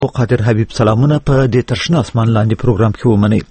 قادر حبیب سلامونه په دې ترشنه اسمان لاندې پروګرام کې ومنئ.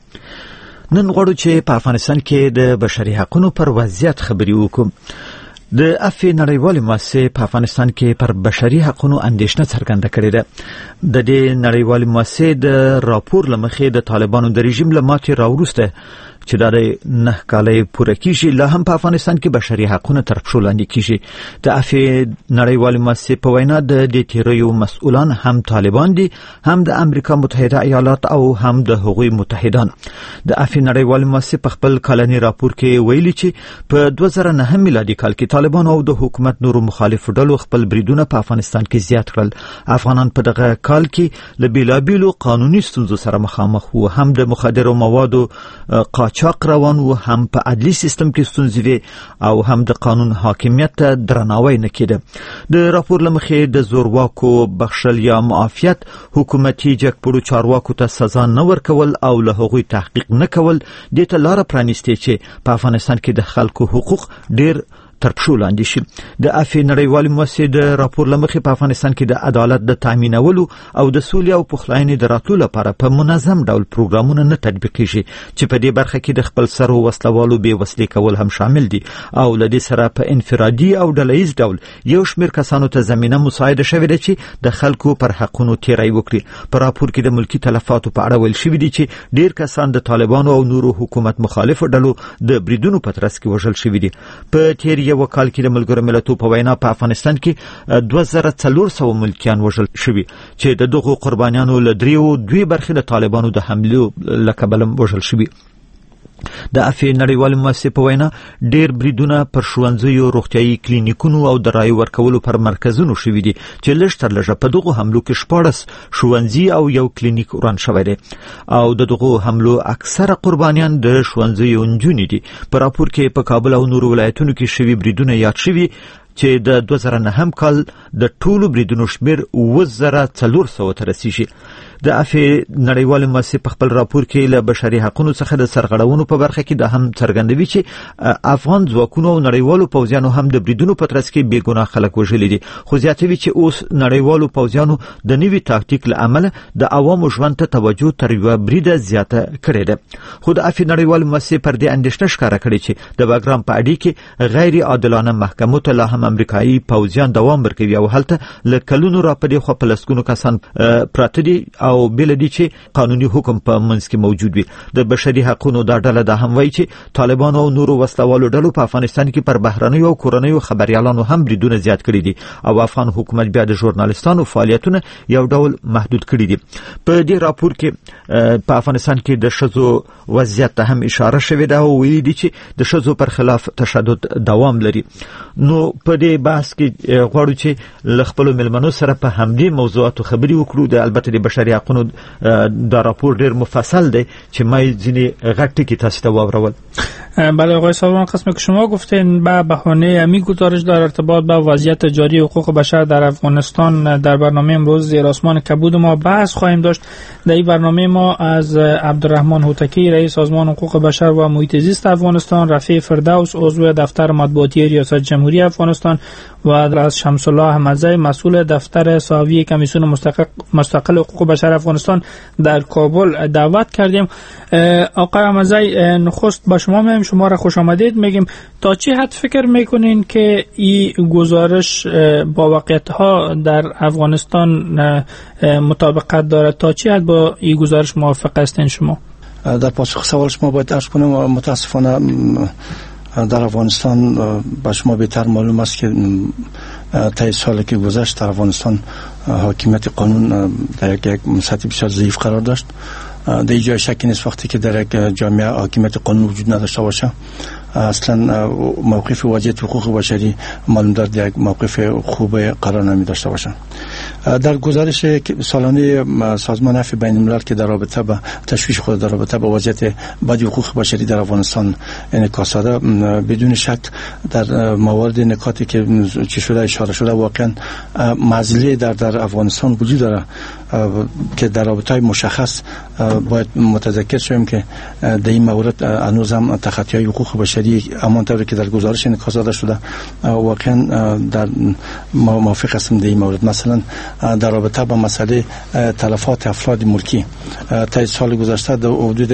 نن غواړو چې په افغانستان کې د بشري حقوقو پر وضعیت خبرې وکړو. د افې نړیوالې مؤسسې په افغانستان کې پر بشري حقوقو اندېښنه څرګنده کړې ده. د دې نړیوالې مؤسسې د راپور له مخې د طالبانو د رژیم له ماتې راوروسته چې دا د 9 کال پوره کیږي، لا هم په افغانستان کې بشري حقوقونه تر پښو لاندې کیږي. د افې نړیوالې مؤسسې په وینا د دې تیریو مسؤلان هم طالبان دي، هم د امریکا متحده ایالات او هم د هغوی متحدان. د افې نړیوالې مؤسسې په خپل کلني راپور کې ویلي چې په 2009 میلادي کال کې طالبان او د حکومت نورو مخالفو ډلو خپل بریدونه په افغانستان کې زیات کړل. افغانان په دغه کال کې له بیلابیلو قانوني ستونزو سره مخامخ وو، هم د مخدرو موادو قاچاق روان وو، هم په عدلي سیستم کې ستونزې وي او هم د قانون حاکمیت ته درناوی نه کېده. د راپور له مخې د زورواکو بخښل یا معافیت، حکومتي جګپوړو چارواکو ته سزا نه ورکول او له هغوی تحقیق نه کول دې ته لاره پرانیستې چې په افغانستان کې د خلکو حقوق ډېر تر پښو لاندې شي. د افې نړیوالې مؤسسې د راپور له مخې په افغانستان کې د عدالت د تامینولو او د سولې او پخلاینې د راتلو لپاره په منظم ډول پروګرامونه نه تطبیقېږي چې په دې برخه کې د خپل سرو وسلوالو بې وسلې کول هم شامل دي او له دې سره په انفرادي او ډلهییز ډول یو شمېر کسانو ته زمینه مساعده شوې ده چې د خلکو پر حقونو تیری وکړي. په راپور کې د ملکي تلفاتو په اړه ویل شوي دي چې ډېر کسان د طالبانو او نورو حکومت مخالفو ډلو د بریدونو په ترڅ کې وژل شوي دي. په تیر یو کال کې د ملګرو ملتونو په وینا په افغانستان کې 2400 ملکیان وژل شوي چې د دغو قربانیانو له 3 برخې د طالبانو د حملو له کبله وژل شوي. د افې نړیوالې مؤسسې په وینا ډېر بریدونه پر ښوونځیو، روغتیايي کلینیکونو او د رایې ورکولو پر مرکزونو شوي دي چې لږ تر لږه په دغو حملو کې 14 ښوونځي او یو کلینیک وران شوی دی او د دغو حملو اکثره قربانیان د ښوونځیو نجونې دي. په راپور کې په کابل او نورو ولایتونو کې شوي بریدونه یاد شوي چې د 2009 کال د ټولو بریدونو شمېر 9400 ته رسیږي. د افې نړیوالې مؤسسې په خپل راپور کې له بشري حقوقو څخه د سرغړونو په برخه کې د هم څرګندوي چې افغان ځواکونو او نړیوالو پوځیانو هم د بریدونو په ترڅ کې بې ګناه خلک وژلي دي، خو زیاتوي چې اوس نړیوالو پوځیانو د نوي تاکتیک له امله د عوامو ژوند ته توجه تر یوه بریده زیاته کړې ده. خو د افې نړیوالې مؤسسې پر دې اندېښنه ښکاره کړې چې د باګرام په اډې کې غیر عادلانه محکمو ته لا هم امریکایي پوځیان دوام ورکوي او هلته له کلونو را پدې خو په لسګونو کسان پراته دي او بل دي چې قانوني حکم په منځ کې موجود وي. د بشري حقوقو دا ډله دا هم وایي چې طالبان او نورو وسلوالو ډلو په افغانستان کې پر بهرنیو او کورنیو خبريالانو هم بریدونه زیات کړي دي او افغان حکومت بیا د ژورنالیستانو فعالیتونه یو ډول محدود کړي دي. په دې راپور کې په افغانستان کې د ښځو وضعیت ته هم اشاره شوې ده او ویلي دي چې د ښځو پر خلاف تشدد دوام لري. نو په دې بحث کې غواړو چې له خپلو مېلمنو سره په همدې موضوعاتو خبرې وکړو. د البته د بشري حقوقو دا راپور ډېر مفصل دی چې ما ځینې غټ ټکي تاسو ته واورول. بله آقای سازمان، قسم که شما گفتین به بهانه امی گزارش در ارتباط با وضعیت جاری حقوق بشر در افغانستان در برنامه امروز زیر آسمان کبود ما بحث خواهیم داشت. در این برنامه ما از عبدالرحمن هوتکی رئیس سازمان حقوق بشر و محیط زیست افغانستان، رفیع فردوس عضو دفتر مطبوعاتی ریاست جمهوری افغانستان و از شمس الله احمدزی مسئول دفتر صحافی کمیسیون مستقل حقوق بشر افغانستان در کابل دعوت کردیم. آقای احمدزی، نخست با شما میگیم شما را خوش آمدید. میگیم تا چه حد فکر میکنین که این گزارش با واقعیت‌ها در افغانستان مطابقت دارد؟ تا چه حد با این گزارش موافق هستین شما؟ در پاسخ سوال شما باید عرض کنم متاسفانه در افغانستان با شما بهتر معلوم است که طی سالی که گذشت در افغانستان حاکمیت قانون در یک سطح بسیار ضعیف قرار داشت. در جای شکی نیست وقتی که در یک جامعه حاکمیت قانون وجود نداشته باشه اصلا موقف واجد حقوق بشری معلوم در یک موقف خوب قرار نمی داشته باشه. در گزارش سالانه سازمان عفو بین الملل که در رابطه با تشویش خود در رابطه با وضعیت بد حقوق بشری در افغانستان انعکاس داده، بدون شک در موارد نکاتی که چه شده اشاره شده واقعا معضله در افغانستان وجود داره که در رابطه‌های مشخص باید متذکر شویم که در این مورد هنوز هم تخطی‌های حقوق بشری همانطور که در گزارش انعکاس داده شده واقعا در موافق هستم در این مورد. مثلا در رابطه با مسئله تلفات افراد ملکی تا سال گذشته در حدود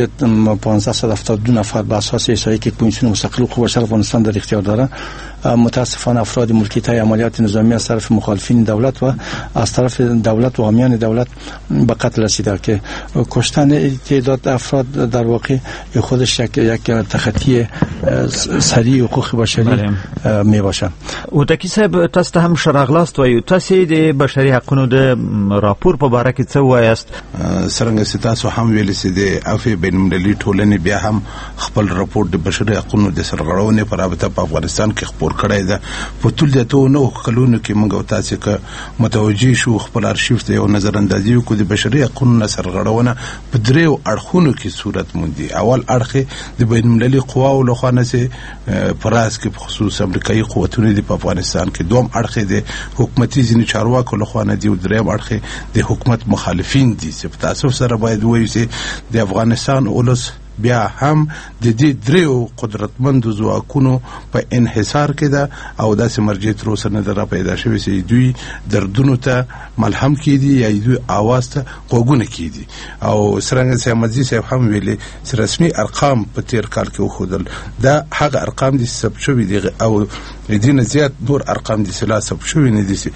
1572 نفر به اساس احصایی که کمیسیون مستقل حقوق بشر افغانستان در اختیار داره متاسفانه افراد ملکی طی عملیات نظامی از طرف مخالفین دولت و از طرف دولت و حامیان دولت به قتل رسیده که کشتن تعداد افراد در واقع خودش یک تخطی سریع حقوق بشری می باشه. او تکی صاحب تاسو ته هم شراغلاست وایو تاسو د بشري حقوقو د راپور په باره کې څه وایاست؟ څنګه چې تاسو هم ویل چې د عفو بین‌المللي ټولنې بیا هم خپل راپور د بشري حقوقو د سرغړونې په رابطه په افغانستان کې خپور کړی ده. په ټول د تو نو کلونو کې موږ تاسو که متوجي شو خپل ارشیف ته یو نظر اندازي وکړو د بشري حقوقو سرغړونه په دریو اړخونو کې صورت موندي. اول اړخ د بین‌المللي قواو لخوا نه سي پراس کې خصوص امریکایي قوتونه د افغانستان کې، دوم اړخ د حکومتي ځینې چارواکو لخوا نه دی او دریم اړخ د حکومت مخالفین دي. چې تاسو سره باید وایي چې د افغانستان اولس بیا هم د دې دریو قدرتمندو ځواکونو په انحصار کې ده او داسې مرجع تر اوسه نه در پیدا شوی چې دوی دردونو ته ملهم کیدي یا دوی आवाज ته غوږونه کیدي. او څنګه چې احمدزي صاحب هم ویلي چې رسمي ارقام په تیر کال کې وښودل دا هغه ارقام دي ثبت شوي دي او دینه زیات نور ارقام دي چې ثبت شوي نه دي.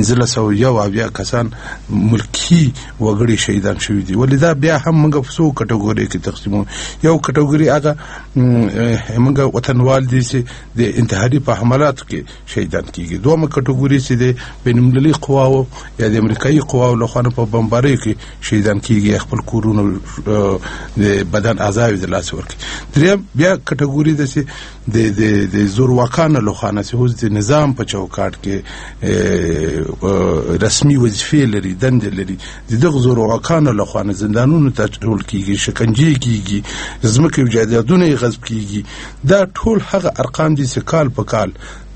1501 کسان ملکی وګړي شهیدان شوي دي. ولدا بیا هم موږ په څو کټګوري کې تقسیمو. یو کټګوري هغه موږ وطنوال دي چې د انتحاري په حملاتو کې شهیدان کیږي. دومره کټګوري چې د بین‌المللي قواو یا د امریکایي قواو لخوا په بمبارۍ کې شهیدان کیږي، خپل کورونو د بدن اعضاء د لاس ورکړي. دریم بیا کټګوري د چې د زورواکانو لخوا نه چې د نظام په چوکاټ کې رسمي وظیفې لري، دندې لري، د دغه زورواکانو لخوا نه زندانونو ته ټول کیږي، شکنجه کیږي، زمکه وجادیاتونه غصب کیږي. دا ټول هغه ارقام دي چې کال په کال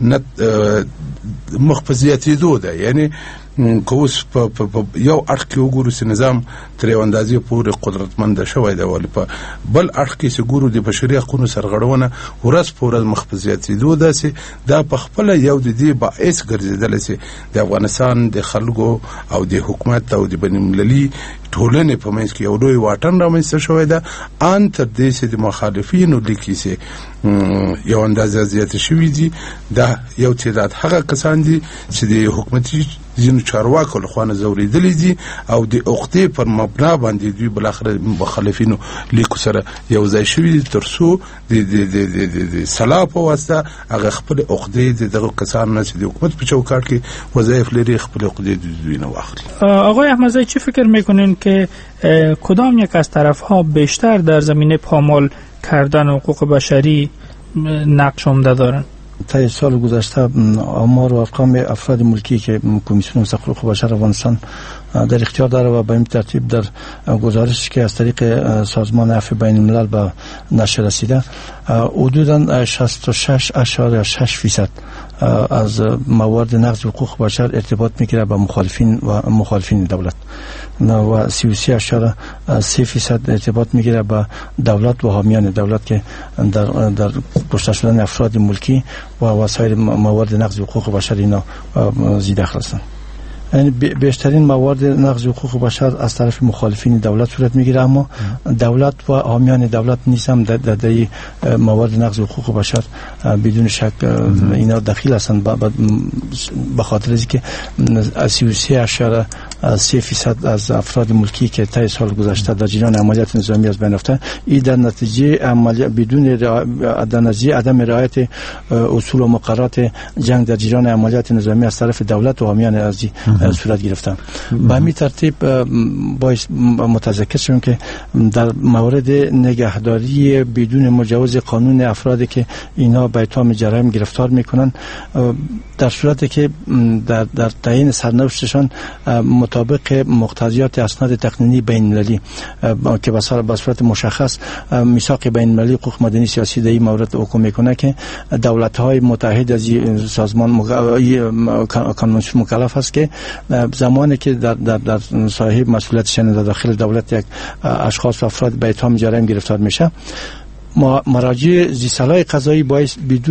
مخفزیاتي ده. یعنی کوس په یو اړخ کې وګورو چې نظام تر یو اندازې پورې قدرتمند شوی دی، ولې په بل اړخ کې چې ګورو د بشري حقوقو سرغړونه ورځ په ورځ مخفزیاتي ده. چې دا په خپل یو د دې باعث ګرځیدل چې د افغانستان د خلکو او د حکومت او د بین‌المللي ټولنې په منځ کې یو لوی واټن رامنځته شوی ده. ان تر دې چې د مخالفینو لیکي چې یو اندازه زیات شوی دي. دا یو تعداد هغه کسان دي چې د حکومتي ځینو چارواکو لخوا نه زوریدلي دي او د عقدې پر مبنا باندې دوی بلاخره مخالفینو لیکو سره یو ځای شوي دي تر څو د سلا په واسطه هغه خپل عقدې دغه کسان نه چې د حکومت په چوکاټ کې وظایف لري خپل عقدې دوی نه واخلي. آقای احمدزی چی فکر میکنین که کدام یک از طرفها بیشتر در زمینه پامال کردن حقوق بشری نقش عمده دارن؟ طی سال گذشته آمار و ارقام افراد ملکی که کمیسیون مستقل حقوق بشر افغانستان در اختیار داره و به این ترتیب در گزارشی که از طریق سازمان عفو بین الملل به نشر رسیده حدوداً 66.6% از موارد نقض حقوق بشر ارتباط میگیره با مخالفین دولت و 33.3% ارتباط میگیره با دولت و حامیان دولت که در کشته شدن افراد ملکی و وسایر موارد نقض حقوق بشر اینا زیر دخل هستند. یعنی بیشترین موارد نقض حقوق بشر از طرف مخالفین دولت صورت میگیره، اما دولت و حامیان دولت نیز هم در موارد نقض حقوق بشر بدون شک اینا دخیل هستند، به خاطر اینکه 33.3% از افراد ملکی که طی سال گذشته در جریان عملیات نظامی از بین رفتند، این در نتیجه عدم رعایت اصول و مقررات جنگ در جریان عملیات نظامی از طرف دولت و حامیان ازی صورت گرفتن. به همین ترتیب باید متذکر شویم که در مورد نگهداری بدون مجوز قانون افرادی که اینا به اتهام جرایم گرفتار میکنن در صورتی که در تعیین سرنوشتشان مطابق مقتضیات اسناد تقنینی بین‌المللی که به صورت مشخص میثاق بین‌المللی حقوق مدنی سیاسی در این مورد حکم میکنه که دولت‌های متحد از سازمان کنوانسیون مکلف است که زمانی که در صاحب مسئولیتشان در داخل دولت یک اشخاص و افراد به اتهام جرایم گرفتار میشه، مراجع زیرسالای قضایی باید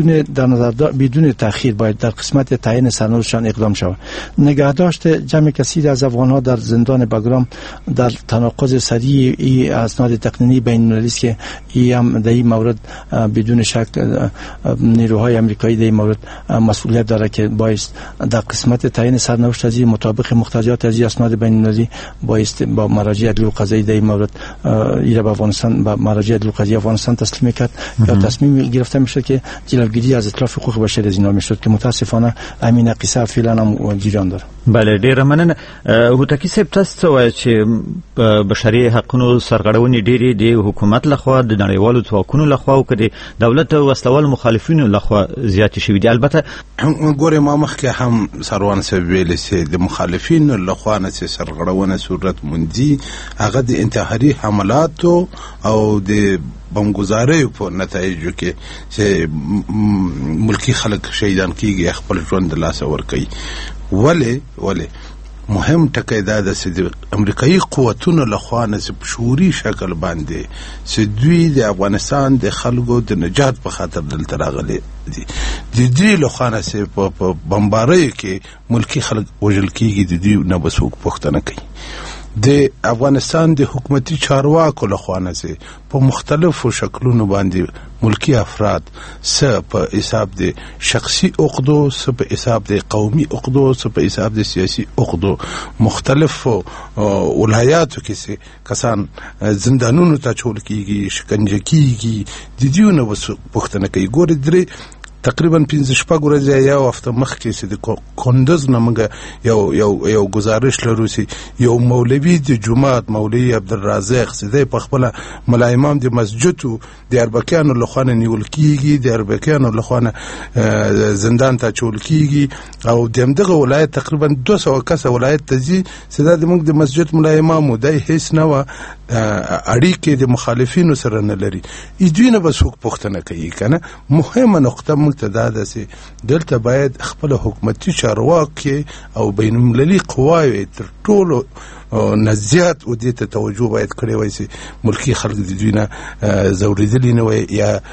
بدون تأخیر باید در قسمت تعیین سرنوشتشان اقدام شود. نگهداشت جمع کثیر از افغان‌ها در زندان بگرام در تناقض سریع این اسناد تقنینی بین‌المللی است که هم در این مورد بدون شک نیروهای آمریکایی در این مورد مسئولیت داره که باید در قسمت تعیین سرنوشت از مطابق مقتضیات از اسناد بین‌المللی باید با مراجع عدلی و قضایی در این مورد ایرا به افغانستان با مراجع عدلی و قضایی افغانستان تسلیم کرد یا تصمیم گرفته میشد که جلوگیری از اتلاف حقوق بشر از اینا میشد که متاسفانه همین قصه فعلا هم جریان داره. بله ډیر مننه. هوتکی صاحب تاسو وایي چې بشري حقوقو سرغړونې ډېرې د حکومت لخوا د نړیوالو ځواکونو لخوا او د دولت او وسلوال مخالفینو لخوا زیاتې شوې دي. البته ګوره ما مخکې هم سروان صاحب ویلي چې د مخالفینو لخوا نه سرغړونه صورت موندي هغه د انتحاري حملاتو او د بمګزارۍ په نتایجو کې چې ملکی خلک شهیدان کیږي خپل ژوند د لاسه ورکوي. ولی مهم ټکی دا ده چې د امریکایي قوتونو لخوا نه په شعوري شکل باندې چې دوی د افغانستان د خلکو د نجات په خاطر دلته راغلي دي. د دوی لخوا نه چې په بمباریو کې ملکی خلک وژل کیږي، د دوی نه به څوک پوښتنه کوي. د افغانستان د حکومتي چارواکو لخوا نه چې په مختلفو شکلونو باندې ملکی افراد څه په حساب د شخصي عقدو، څه په حساب د قومي عقدو، څه په حساب د سیاسي عقدو مختلفو ولایاتو کې چې کسان زندانونو ته اچول کیږي، شکنجه کیږي، د دوی نه به پوښتنه کوي. ګورې درې تقریبا 15 ورځې یا هفته مخکې چې د کندز نه موږ یو گزارش لرو چې یو مولوي د جماعت مولوي عبدالرازق چې دی په خپله ملا امام د مسجدو د اربکیانو لخوا نه نیول کیږي، د اربکیانو لخوا نه زندان ته اچول کیږي او د همدغه ولایت تقریبا 200 کسه ولایت ته ځي چې دا د موږ د مسجد ملا امام و دی هیڅ نه وه اړیکې د مخالفینو سره نه لري. دوی نه به څوک پوښتنه کوي که نه. مهمه نقطه موږ ته دا ده چې دلته باید خپله حکومتي چارواکي او بین المللي قواوې تر ټولو نزیات و دې ته توجه باید کړې وای چې ملکی خلک د دوی نه ځورېدلي نه وای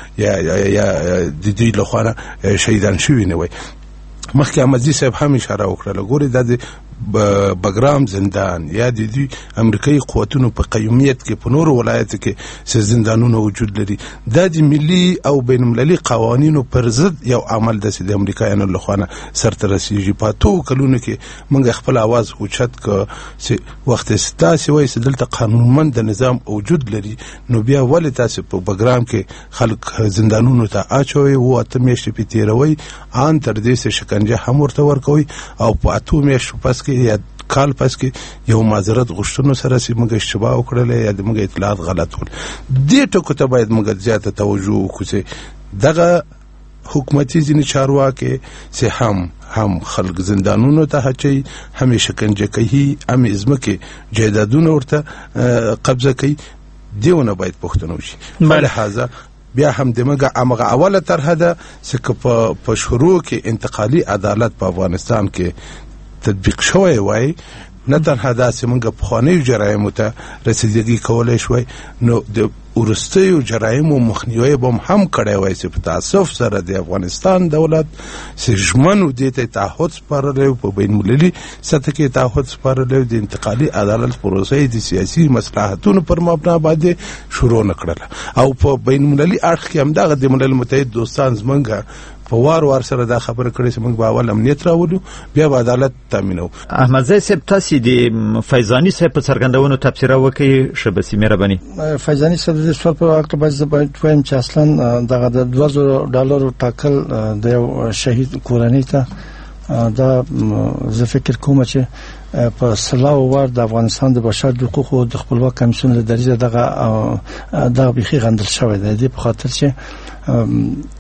یا د دوی لخوا نه شهیدان شوي نه وای. مخکې احمدزي صاحب هم اشاره وکړله. ګورې دا د بګرام زندان یا د دوی امریکایي قوتونو په قیومیت کې په نورو ولایتو کې چې زندانونه وجود لري، دا د ملي او بین المللي قوانینو پر ضد یو عمل ده چې د امریکایانو لخوا نه سرته رسیږي. په 2 کلونو کې موږ خپل आवाज اوچت که چې وخت ستاسې وایي چې دلته قانونمند د نظام وجود لري، نو بیا ولې تاسې په بګرام کې خلک زندانونو ته اچوئ و 8 میاشتې پې تېروئ، ان تر دې چې شکنجه هم ورته ورکوئ او په 8 میاشتو پس یا کال پس کې یو معذرت غوښتنو سره چې موږ اشتباه وکړله یا د موږ اطلاعات غلط ول. دې ټکو ته باید موږ زیاته توجه وکړو چې دغه حکومتي ځینې چارواکي چې هم خلک زندانونو ته اچوي، هم شکنجه کوي، هم ځمکې جایدادونه ورته قبضه کوي، دیونه باید پوښتنه وشي. لهذا بیا هم دماغه اوله طرحه ده چې په شروع کې انتقالي عدالت په افغانستان کې تطبیق شوی وای، نه تنها دا چې موږ پخوانیو جرایمو ته رسیدګي کولای شوی، نو د وروستیو جرایمو مخنیوی به هم کړی وای چې په تاسف سره د افغانستان دولت چې ژمنو دې ته تعهد سپارلی په بین المللي سطح کې تعهد سپارلی د انتقالي عدالت پروسې د سیاسي مصلحتونو پر مبنا باندې شروع نه کړله او په بین المللي اړخ کې همدغه د ملل متحد دوستان زمونږ په وار سره دا خبره کړې چې موږ به اول امنیت راولو بیا به عدالت تامینو. احمدزی صاحب تاسو د فیضانی صاحب په څرګندونو تبصره وکړئ شبسی مهرباني. فیضانی صاحب د سوال په وخت باید وایم چې اصلا دغه د $2,000 ټاکل د یو شهید کورنۍ ته دا زه فکر کوم چې په سلاو ور د افغانستان د بشر د حقوقو د خپلواک کمیسیون له دریزه دغه بيخي غندل شوی دی په خاطر چې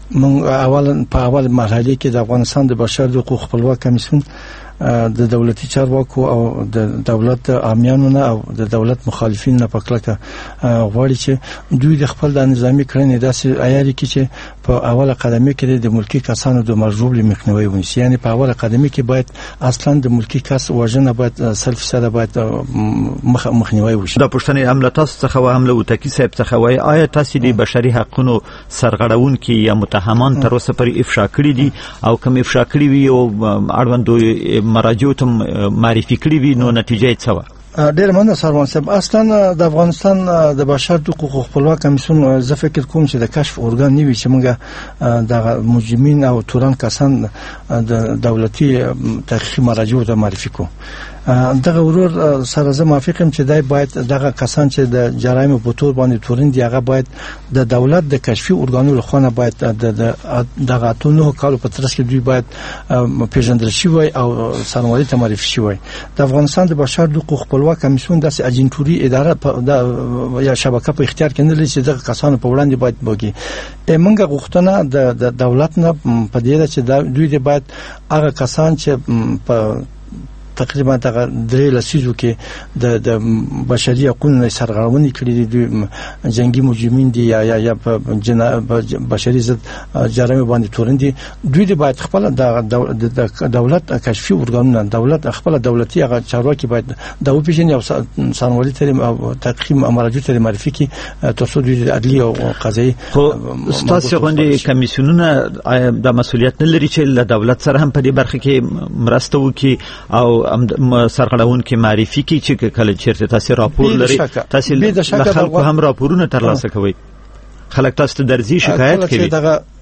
من اول مرحله کې د افغانستان د بشر د حقوق خپلواک کمیسیون د دولتي چارواکو او د دولت عامیانو نه او د دولت مخالفین نه پکړه غواړي چې دوی د خپل د نظامی کړنې داسې عیاري کې چې په اوله قدمه کې د ملکی کسانو د مرجوب مخنیوي ونیسي. یعنی په اوله قدمه کې باید اصلا د ملکی کس وژنه باید 100% باید مخنیوي وشي. د پښتنې عمله تاسو څخه حمله وتکی صاحب څخه وای آیا تاسو د بشري حقوقو سرغړونکي یا متهمان تر اوسه پورې افشا کړی دي او کوم افشا کړی وي او اړوندو مراجعو ته معرفي کړی وي نو نتیجه څه و؟ ډېر مننه سروان صاحب. اصلا د افغانستان د بشر د حقوق خپلواک کمیسیون زه فکر کوم چې د کشف ارګان نیوي چې موږ د مجرمین او تورن کسان د دولتي تحقیقي مراجعو ته معرفي کو. دغه ورور سره زه موافقم چې دای باید دغه کسان چې د جرایم په تور باندې تورن دی هغه باید د دولت د کشفي ارګانو لخوا باید دغه اتونو کالو په ترڅ کې دوی باید پیژندل شي او سرمایه ته معرفي شي. د افغانستان د بشر د حقوق خپلواک کمیسیون د اجنټوري اداره یا شبکه په اختیار کې نه لري چې دغه کسانو په وړاندې باید بوګي. موږ غوښتنه د دولت نه په دې ده چې دوی د باید هغه کسان چې په تقریبا دغه درې لسیزو کې د بشري حقوقو سرغړونې کړې دي، جنگي مجرمین دي یا په بشري ضد جرایم باندې تورن دي. دوی د باید خپل د دولت کشفي ارګانونه دولت خپل دولتي هغه چارواکي باید د اوپیژن او سرمایه تریم او تحقیق مراجعو ته معرفي کی تاسو د عدلي او قضایي. خو تاسو غونډې کمیسیونونه د مسولیت نه لري چې له دولت سره هم په دې برخه کې مرسته وکړي او سرغړون کې معرفي کی چې کله چیرته تاسو راپور لري تاسو له خلکو هم راپورونه ترلاسه کوي. خلک تاسو ته درځي شکایت کوي.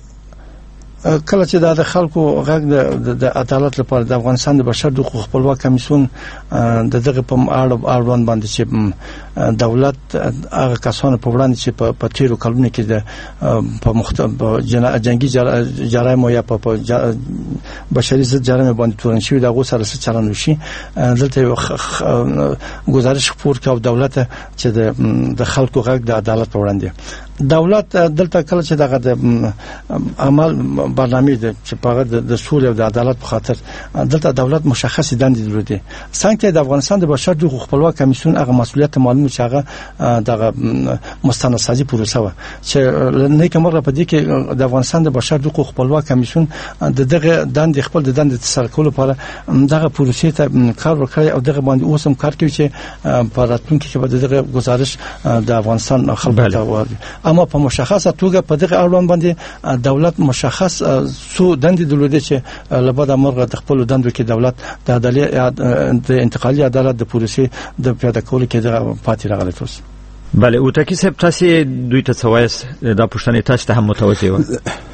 کله چې د خلکو غږ د عدالت لپاره د افغانستان د بشر د حقوق خپلواک کمیسیون دغه په اړوند باندې چې دولت هغه کسانو په وړاندې چې په تیرو کلونو کې د په مختلف جنگي جرایم یا په بشري ضد جرایم باندې تورن شوی دغه سره څه چلند وشي دلته گزارش خپور کاو دولت چې د خلکو غږ د عدالت په وړاندې دولت دلته کله چې دغه د عمل برنامه ده چې په د سولې او د عدالت په خاطر دلته دولت مشخص دندې درلودي. څنګه د افغانستان د بشر د حقوق خپلواک کمیسیون هغه مسؤلیت معلومه چې هغه دغه مستندسازي پروسه و چې نه کومه په دې کې د افغانستان د بشر د حقوق خپلواک کمیسیون دغه دندې خپل د دندې تسلط کولو لپاره دغه پروسې ته کار وکړي او دغه باندې اوسم کار کوي چې په راتلونکي کې به دغه گزارش د افغانستان خلکو ته ورغی. اما په مشخصه توګه په دغه اړوند باندې دولت مشخص سو دندې درلودي چې لبد امر د خپل دندو کې دولت د عدالت د انتقالي عدالت د پروسې د پیاده کولو کې د پاتې راغلی توس. بله او تاکي صاحب تاسو دوی ته سوایس د پښتنې تاسو ته هم متوجه و.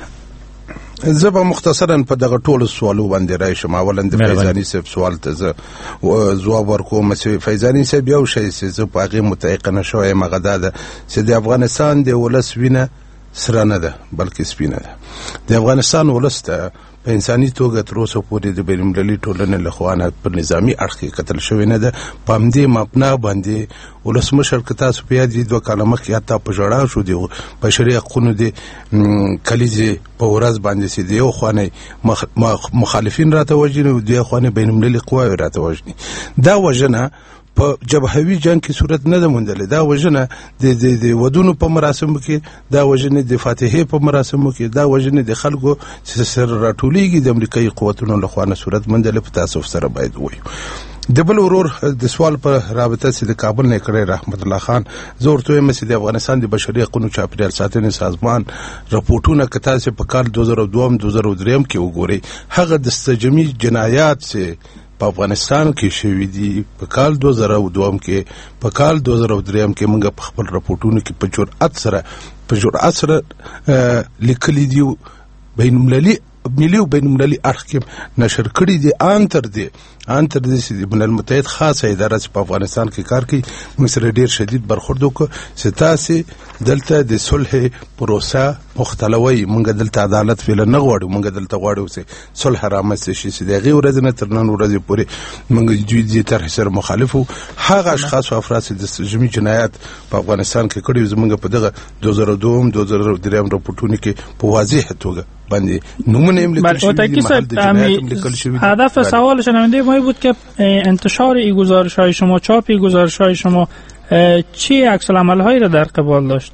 زه به مختصرا په دغه ټولو سوالو باندې راشم. اولا د فیضاني صاحب سوال ته زه جواب ورکوم. چې فیضاني صاحب یو شی چې زه په هغه متعقنه شوم هغه دا ده چې د افغانستان د ولس وینه سره نه ده بلکې سپینه ده. د افغانستان ولس ته په انساني توګه تر اوسه پورې د بین‌المللي ټولنې له خوا نه پر نظامي اړخ کې قتل شوی نه ده. په همدې مبنا باندې ولسمشر که تاسو په یاد دي 2 کاله مخکې حتی په ژړا شو د بشري حقوقو د کلیزې په ورځ باندې چې د یو خوانې مخالفین راته وژني او د یو خوانې بین‌المللي قواوې راته وژني. دا وژنه په جبهوي جنگ کې صورت نه ده موندلې. دا وژنه د ودونو په مراسمو کې، دا وژنه د فاتحې په مراسمو کې، دا وژنه د خلکو چې سره راټولېږي د امریکایي قوتونو له خوا نه صورت موندلې. په تاسو سره باید وایو. د بل ورور د سوال پر رابطه چې د کابل نه کړی رحمت الله خان زور ته مې د افغانستان د بشري حقوقو چاپیریال ساتنې سازمان راپورټونه کته چې په کال 2002-2003 کې وګوري هغه د استجمی جنایات چې په افغانستان کې شوې دي په کال 2002 کې په کال 2003 کې موږ په خپل راپورټونو کې په جرأت سره لیکلي دي بین‌المللي ملي او بین‌المللي اړخ کې نشر کړي دي. انتر دي چې د ملل متحد خاصه اداره په افغانستان کې کار کوي موږ سره ډیر شدید برخورد وکړو چې تاسو دلته د صلح پروسه مختلوي مونږ دلته عدالت فعلا نه غواړو، مونږ دلته غواړو چې صلح رامنځته شي. چې دغه ورځ نه تر نن ورځې پورې مونږ دې طرح سره مخالفو. هغه اشخاص او افراد چې د سجمي جنایت په افغانستان کې کړي زمونږ په دغه 2002 2003 راپورټونو کې په واضح توګه باندې نمونه لیکل شوی. هدف سوال شنونده ما بود که انتشار این گزارش‌های شما، چاپ این گزارش‌های شما چی عکس‌العمل‌هایی را در قبال داشت؟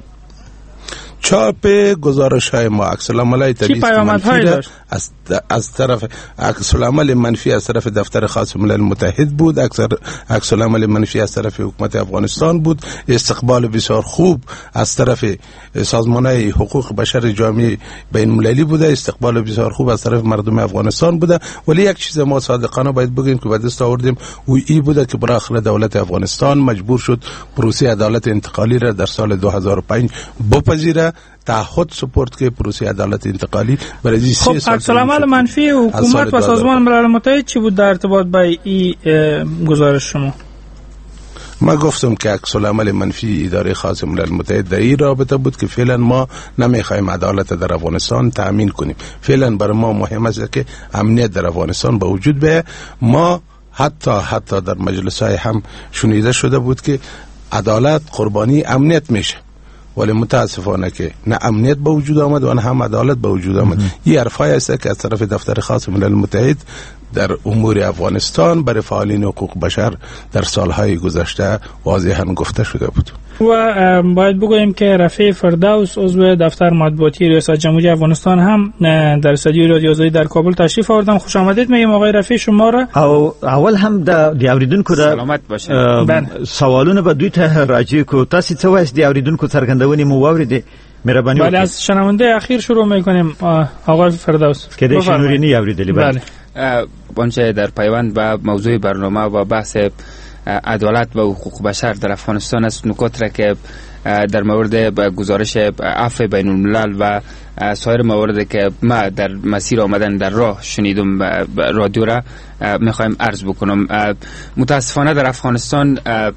چاپ گزارش‌های ما عکس‌العمل‌های تدریس منفی از طرف عکس‌العمل منفی از طرف دفتر خاص ملل متحد بود، عکس‌العمل منفی از طرف حکومت افغانستان بود، استقبال بسیار خوب از طرف سازمان‌های حقوق بشر جامعه بین‌المللی بوده، استقبال بسیار خوب از طرف مردم افغانستان بوده. ولی یک چیز ما صادقانه باید بگیم که به دست آوردیم و این بوده که بالاخره دولت افغانستان مجبور شد پروسه عدالت انتقالی را در سال 2005 بپذیره، تعهد سپورت که پروسه عدالت انتقالی برای این 3 سال. عکس‌العمل منفی حکومت و سازمان ملل متحد چی بود در ارتباط با این گزارش شما؟ ما گفتم که عکس‌العمل منفی اداره خاص ملل متحد در این رابطه بود که فعلا ما نمیخوایم عدالت در افغانستان تأمین کنیم. فعلا برای ما مهم است که امنیت در افغانستان به وجود بیاید. ما حتی در مجلس‌های هم شنیده شده بود که عدالت قربانی امنیت میشه، ولی متاسفانه که نه امنیت به وجود آمد و نه هم عدالت به وجود آمد. این حرفای است که از طرف دفتر خاص ملل متحد در امور افغانستان برای فعالین حقوق بشر در سالهای گذشته واضحاً گفته شده بود. و باید بگوییم که رفیع فردوس عضو دفتر مطبوعاتی ریاست جمهوری افغانستان هم در استودیوی رادیو آزادی در کابل تشریف آوردن. خوش آمدید میگم آقای رفیع شما را. اول هم د اوریدونکو سلامت باشه. سوالونه به دوی ته راځي کو تاسو څه وایي د اوریدونکو څرګندونې مو واوریدې؟ مهرباني بله از شنونده اخیر شروع میکنیم آقای فردوس که د شنوری نه اوریدلی. بله بانچه در پیوند به موضوع برنامه و بحث عدالت و حقوق بشر در افغانستان است، نکات را که در مورد گزارش عفو بین الملل و سایر مواردی که ما در مسیر آمدن در راه شنیدم رادیو را میخوایم عرض بکنم. متاسفانه در افغانستان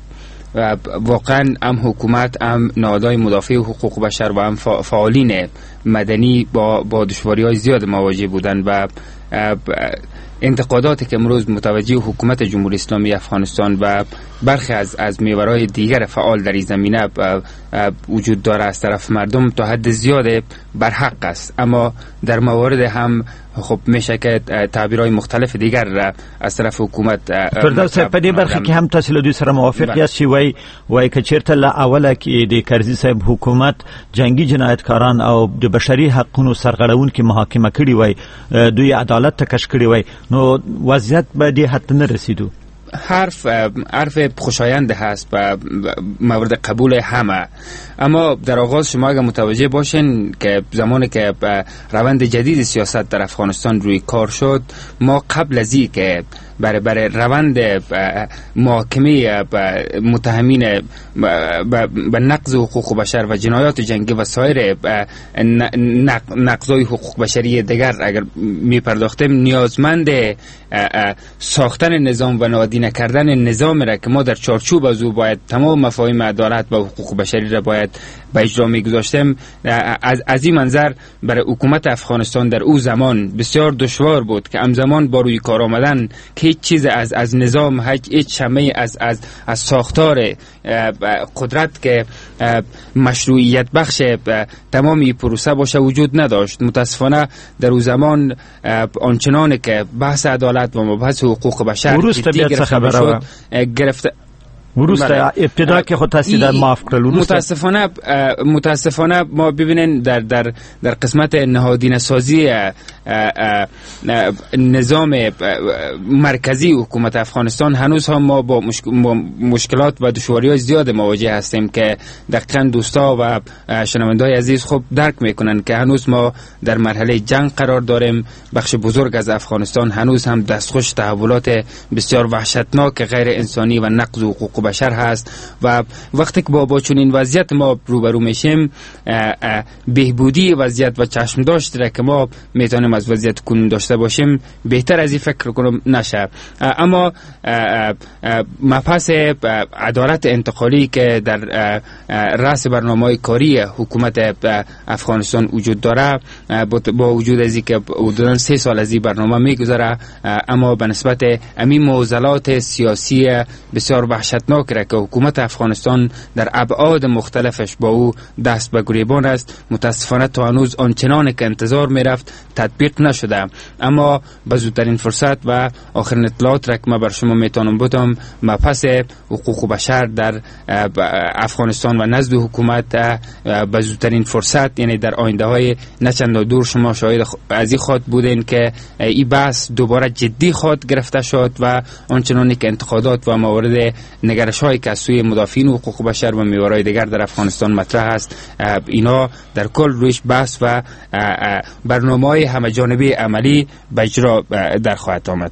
واقعا هم حکومت هم نهادهای مدافع حقوق بشر و هم فعالین مدنی با دشواری‌های زیاد مواجه بودند و انتقاداتی که امروز متوجه حکومت جمهوری اسلامی افغانستان و برخی از محورهای دیگر فعال در این زمینه وجود داره از طرف مردم تا حد زیاد برحق است، اما در موارد هم خب میشه که تعبیرهای مختلف دیگر را از طرف حکومت فردوس په دې برخه کې هم تاسو له دوی سره موافق یاست چې وای که چیرته له اوله کې د کرزي صاحب حکومت جنگي جنایتکاران او د بشري حقوقو سرغړونکو محاکمه کړي وای، دوی عدالت ته کش کړي وای، نو وضعیت به دې حد نه رسیدو. حرف خوشایند هست و مورد قبول همه، اما در آغاز شما اگر متوجه باشین که زمانی که روند جدید سیاست در افغانستان روی کار شد، ما قبل از این که برای روند محاکمه متهمین به نقض حقوق بشر و جنایات جنگی و سایر نقضای حقوق بشری دیگر اگر می پرداختیم، نیازمند ساختن نظام و نهادینه کردن نظام را که ما در چارچوب از او باید تمام مفاهیم عدالت و حقوق بشری را باید به اجرا می گذاشتیم. از این منظر برای حکومت افغانستان در او زمان بسیار دشوار بود که همزمان با روی کار آمدن که هیچ چیز از نظام، هیچ شمه از ساختار قدرت که مشروعیت بخش تمامی پروسه باشه وجود نداشت. متاسفانه در او زمان آنچنان که بحث عدالت و مبحث حقوق بشر گرفته ورسته ابتدا که خود تاسیده معاف کردن. متاسفانه ما ببینین در قسمت نهادینه سازی نظام مرکزی حکومت افغانستان هنوز هم ما با مشکلات و دشواری‌های زیاد مواجه هستیم که دقیقاً دوستا و شنونده‌های عزیز خوب درک میکنن که هنوز ما در مرحله جنگ قرار داریم. بخش بزرگ از افغانستان هنوز هم دستخوش تحولات بسیار وحشتناک غیر انسانی و نقض حقوق حقوق بشر هست و وقتی که با چنین وضعیت ما روبرو میشیم بهبودی وضعیت و چشم داشت را که ما میتونیم از وضعیت کنون داشته باشیم بهتر از این فکر کنم نشه. اما مبحث عدالت انتقالی که در رأس برنامه کاری حکومت افغانستان وجود داره، با وجود از اینکه حدوداً 3 سال از این برنامه میگذره، اما به نسبت همین معضلات سیاسی بسیار وحشتناک را که حکومت افغانستان در ابعاد مختلفش با او دست به گریبان است، متاسفانه تا هنوز آنچنان که انتظار میرفت تطبیق نشده. اما به زودترین فرصت و آخرین اطلاعات را که من بر شما میتونم بدم، مبحث حقوق بشر در افغانستان و نزد حکومت به زودترین فرصت، یعنی در آینده های نچند دور، شما شاهد از این خواهد بودین که این بحث دوباره جدی خواهد گرفته شد و آنچنانی که انتقادات و موارد نگرش هایی که از سوی مدافعین حقوق بشر و محورهای دیگر در افغانستان مطرح است، اینا در کل رویش بحث و برنامه‌های همه جانبه عملی به اجرا در خواهد آمد.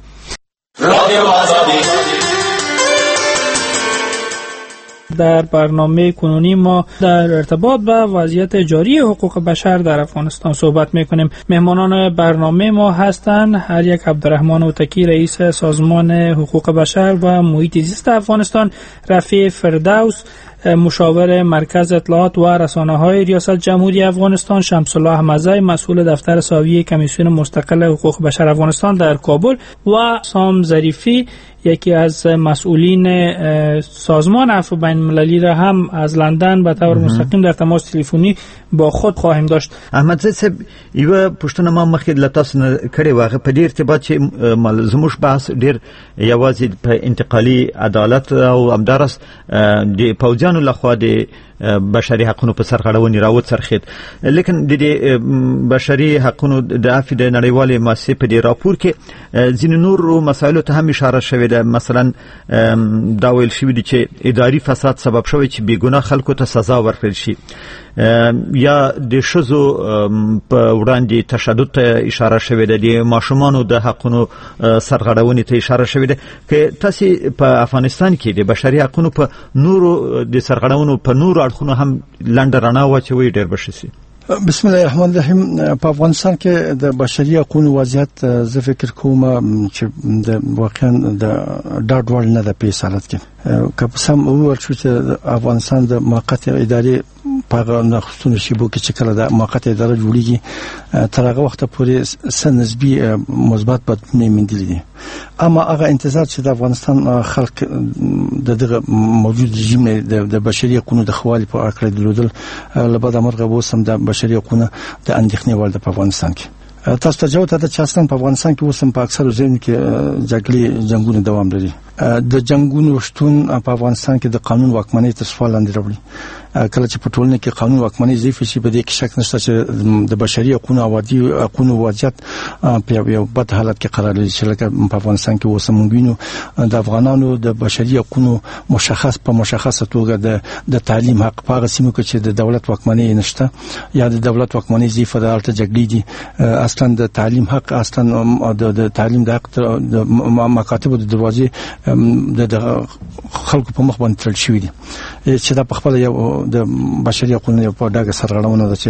در برنامه کنونی ما در ارتباط با وضعیت جاری حقوق بشر در افغانستان صحبت میکنیم. مهمانان برنامه ما هستند هر یک عبدالرحمن اوتکی، رئیس سازمان حقوق بشر و محیط زیست افغانستان، رفیع فردوس، مشاور مرکز اطلاعات و رسانه‌های ریاست جمهوری افغانستان، شمس الله احمدزی، مسئول دفتر ساوی کمیسیون مستقل حقوق بشر افغانستان در کابل، و سام ظریفی، یکی از مسئولین سازمان عفو بین المللی را هم از لندن به طور مستقیم در تماس تلفنی با خود خواهیم داشت. احمدزی صاحب، یو پښتنه ما مخکې لتاس نه کړي واغه په دې ارتباط چې زموږ بحث ډیر یوازې په انتقالي عدالت او امدارس د پوځیانو لخوا د بشري حقوقو په سرغړونې راوڅرخید، لیکن د بشري حقوقو د عفو د نړیوالې مؤسسې په دې راپور کې ځینې نور مسایلو ته هم اشاره شوې ده. مثلا دا ویل شوی دی چې اداري فساد سبب شوی چې بیګناه خلکو ته سزا ورکړل شي، یا د شذو په وړاندې تشدد ته اشاره شوې ده، د ماشومانو د حقوقو سرغړونې ته اشاره شوې ده. که تاسو په افغانستان کې د بشري حقوقو په نورو د سرغړونو په نورو اړخونو هم لنډه رڼا واچوي، ډېر بشي. بسم الله الرحمن الرحیم. په افغانستان کې د بشري حقوقو وضعیت زه فکر کوم چې د واقعا د ډاډ وړ نه ده په حالت کې. که سم وویل شو چې افغانستان د موقت ادارې په نخستونو شیبو کې چې کله د موقت اداره جوړیږي تر هغه وخت پورې سن نسبی مثبت بدلون موندلی دي، اما هغه انتظار چې د افغانستان خلک د دغه موجود رژیم د بشري حقوقو د خوالي په اړه درلودل لبد امرغه وسم د بشري حقوقو د اندېښنې وړ د افغانستان کې. تاسو ته جواب ته چې اصلا په افغانستان کې اوسم په اکثر ځایونو کې جګړې جنگونه دوام لري. د جنگونو شتون په افغانستان کې د قانون واکمنۍ تر سوال لاندې راوړي. کله چې په ټولنه کې قانون واکمنۍ ضعیف شي، په دې کې شک نشته چې د بشري حقوقو او عادي حقوقو وضعیت په یو بد حالت کې قرار لري. چې لکه په افغانستان کې اوس موږ وینو د افغانانو د بشري حقوقو مشخصه توګه د تعلیم حق په هغه سیمو کې چې د دولت واکمنۍ نشته یا د دولت واکمنۍ ضعیف ده، البته جګړې دي. اصلا د تعلیم حق، اصلا د تعلیم د حق د مکاتب د دروازې د خلکو په مخ باندې تړل شوی دي، چې دا په خپل یو د بشري حقوقو په ډاګه سرغړونه ده چې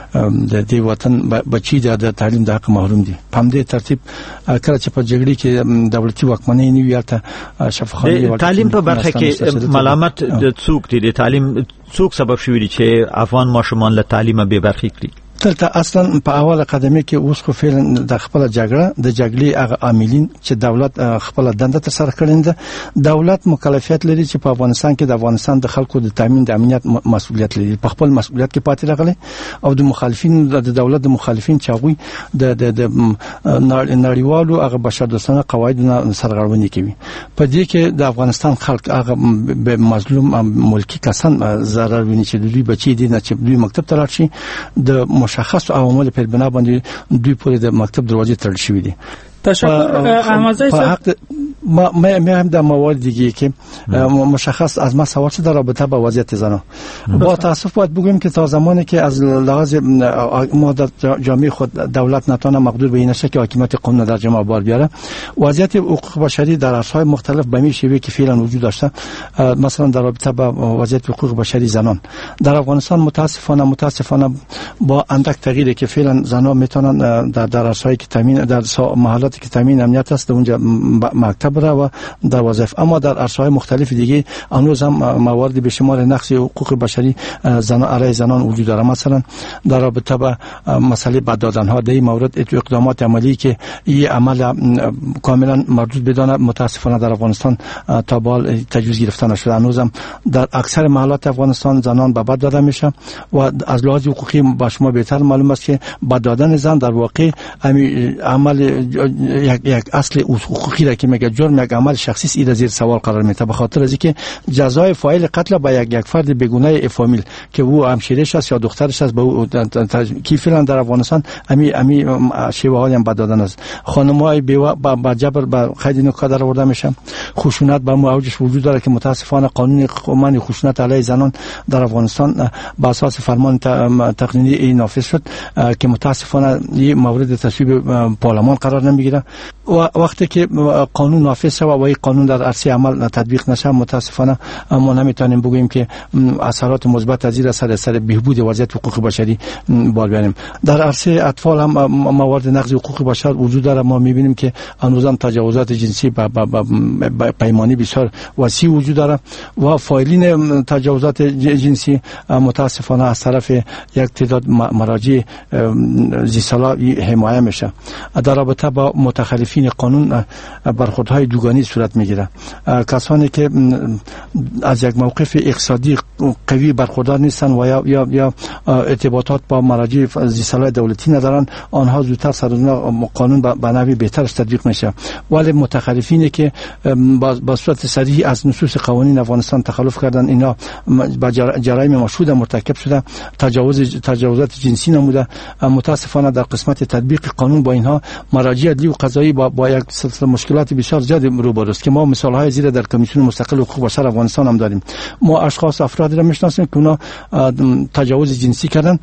د دې وطن بچی د تعلیم د حق محروم دي. په همدې ترتیب کله چې په جګړې کې دولتي واکمنۍ نه وي، البته شفافیت تعلیم په برخه کې ملامت د څوک دي، د تعلیم څوک سبب شوی دي چې افغان ماشومان له تعلیمه بې برخې کړي؟ دلته اصلا په اوله قدمه کې اوس خو فعلا د خپل جګړې هغه عاملین چې دولت خپل دنده تر سره کړی ده. دولت مکلفیت لري چې په افغانستان کې د افغانستان د خلکو د تامین د امنیت مسؤلیت لري، په خپل مسؤلیت کې پاتې راغلي، او د مخالفین د دولت د مخالفین چې هغه د نړیوالو هغه بشردوستانه قواعدونو سرغړونې کوي. په دې کې د افغانستان خلک هغه مظلوم ملکی کسان ضرر ویني چې دوی بچي دي نه چې دوی مکتب ته راشي، د مشخص عوامل په بنا باندې دوی پورې د مکتب دروازې تړل شوې دي. تشکر احمدزی صاحب. ما هم در موارد دیگه که مشخص از ما سوال شده در رابطه با وضعیت زنان. با تاسف باید بگویم که تا زمانی که از لحاظ ما در جامعه خود دولت نتونه مقدور به این نشه که حاکمیت قانون در جامعه بار بیاره، وضعیت حقوق بشری در عرصه‌های مختلف به این شیوه که فعلا وجود داشته، مثلا در رابطه با وضعیت حقوق بشری زنان در افغانستان متاسفانه با اندک تغییری که فعلا زنان میتونن در عرصه‌های که تامین در محلاتی که تامین امنیت است اونجا مکتب و در وظایف، اما در عرصه‌های مختلف دیگه هنوز هم موارد به شمار نقض حقوق بشری علیه زنان وجود داره. مثلا در رابطه با مسئله بد دادن‌ها در این مورد اقدامات عملی که این عمل کاملا مردود بدانه متاسفانه در افغانستان تا به حال تجویز گرفته نشده. هنوز هم در اکثر محلات افغانستان زنان به بد داده میشه و از لحاظ حقوقی با شما بهتر معلوم است که بد دادن زن در واقع عمل یک اصل حقوقی را که میگه جرم یک عمل شخصی است، این زیر سوال قرار میده، به خاطر از اینکه جزای فاعل قتل با یک فرد بیگناه فامیل که او همشیرش است یا دخترش است به او کی فعلا در افغانستان امی شیوه های هم بد دادن است. خانم‌های بیوه با جبر به قید نکاح در آورده میشه. خشونت به اوجش وجود داره که متاسفانه قانون من خشونت علیه زنان در افغانستان با اساس فرمان تقنینی نافذ شد که متاسفانه این مورد تصویب پارلمان قرار نمیگیره و وقتی که قانون نافذ شود و این قانون در عرصه عمل تطبیق نشه متاسفانه ما نمیتونیم بگوییم که اثرات مثبت از این سر بهبود وضعیت حقوق بشری بار بیاریم. در عرصه اطفال هم موارد نقض حقوق بشر وجود داره. ما میبینیم که هنوزم تجاوزات جنسی با پیمانی بسیار وسیع وجود داره و فاعلین تجاوزات جنسی متاسفانه از طرف یک تعداد مراجع ذی‌صلاح حمایه میشه. در رابطه با متخلفین قانون برخوردهای دوگانی صورت میگیره. کسانی که از یک موقف اقتصادی قوی برخوردار نیستن و یا ارتباطات با مراجع ذی‌صلاح دولتی ندارن، آنها زودتر سر قانون به نحوی بهتر تطبیق میشه. ولی متخلفینی که با صورت صریح از نصوص قوانین افغانستان تخلف کردن، اینا با جرایم مشهود مرتکب شده، تجاوزات جنسی نموده، متاسفانه در قسمت تطبیق قانون با اینها مراجع عدلی و قضایی با یک سلسله مشکلات بسیار زیاد روبرو است که ما مثال‌های زیر در کمیسیون مستقل حقوق بشر افغانستان هم داریم. ما افرادی را میشناسیم که اونا تجاوز جنسی کردن،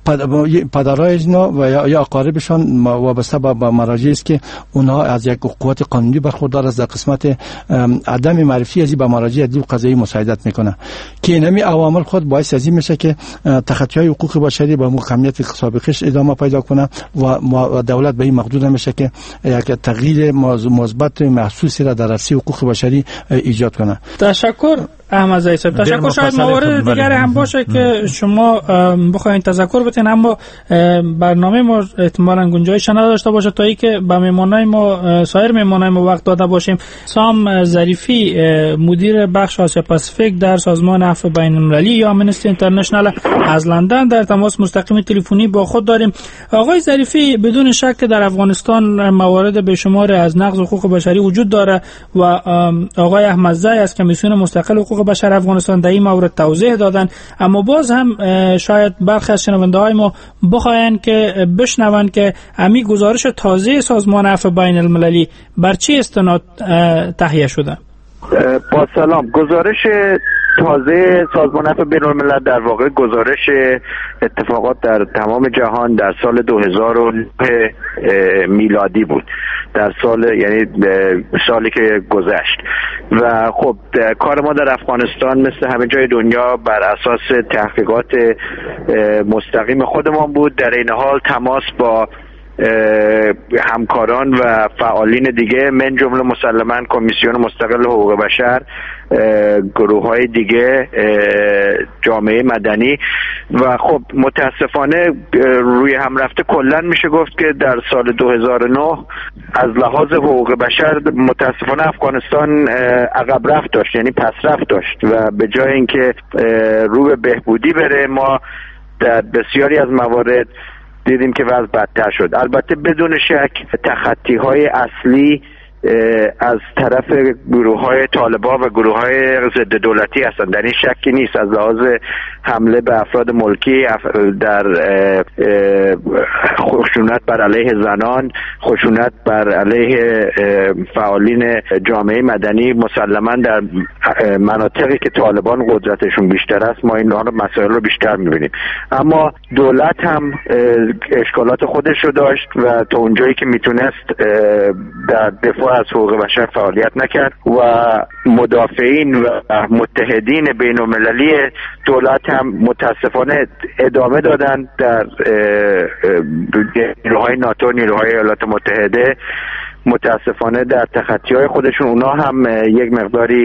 پدرای اینا و یا اقاربشان وابسته به مراجع است که اونها از یک قوت قانونی برخوردار از در قسمت عدم معرفی از به مراجع عدلی و قضایی مساعدت میکنه که اینمی عوامل خود باعث از این میشه که تخطی‌های حقوق بشری با محکمیت سابقش ادامه پیدا کنه و دولت به این مقدور نمیشه که یک تغییر مثبت محسوسی را در عرصه حقوق بشری ایجاد کنه. تشکر احمد زایی صاحب. تشکر. شاید موارد دیگری هم باشه که شما بخواید تذکر بتین، اما برنامه ما احتمالاً گنجایش نداشته باشه تا اینکه به مهمانای ما سایر مهمانای ما وقت داده باشیم. سام ظریفی مدیر بخش آسیا پاسیفیک در سازمان عفو بین‌المللی یا آمنستی اینترنشنال از لندن در تماس مستقیم تلفنی با خود داریم. آقای ظریفی، بدون شک در افغانستان موارد بیشمار از نقض حقوق بشری وجود داره و آقای احمد زایی از کمیسیون مستقل حقوق بشر افغانستان در این مورد توضیح دادن، اما باز هم شاید برخی از شنونده‌های ما بخواین که بشنون که امی گزارش تازه سازمان عفو بین‌المللی بر چه استناد تهیه شده؟ با سلام. گزارش تازه سازمان عفو بین‌الملل در واقع گزارش اتفاقات در تمام جهان در سال 2009 میلادی بود، در سال یعنی سالی که گذشت و خب کار ما در افغانستان مثل همه جای دنیا بر اساس تحقیقات مستقیم خودمان بود، در این حال تماس با همکاران و فعالین دیگه من جمله مسلماً کمیسیون مستقل حقوق بشر، گروه‌های دیگه، جامعه مدنی و خب متاسفانه روی هم رفته کلاً میشه گفت که در سال 2009 از لحاظ حقوق بشر متاسفانه افغانستان عقب رفت داشت، یعنی پس رفت داشت و به جای اینکه رو به بهبودی بره ما در بسیاری از موارد دیدیم که وضع بدتر شد. البته بدون شک تخطی‌های اصلی از طرف گروه‌های طالبان و گروه‌های ضد دولتی هستند. در این شکی نیست. از لحاظ حمله به افراد ملکی، در خشونت بر علیه زنان، خشونت بر علیه فعالین جامعه مدنی، مسلماً در مناطقی که طالبان قدرتشون بیشتر است ما این مسائل رو بیشتر می‌بینیم. اما دولت هم اشکالات خودش رو داشت و تا اونجایی که میتونست در دفاع از حقوق بشر فعالیت نکرد و مدافعین و متحدین بین‌المللی دولت هم متاسفانه ادامه دادن در نیروهای ناتو، نیروهای ایالات متحده. متاسفانه در تخطی‌های خودشون اونا هم یک مقداری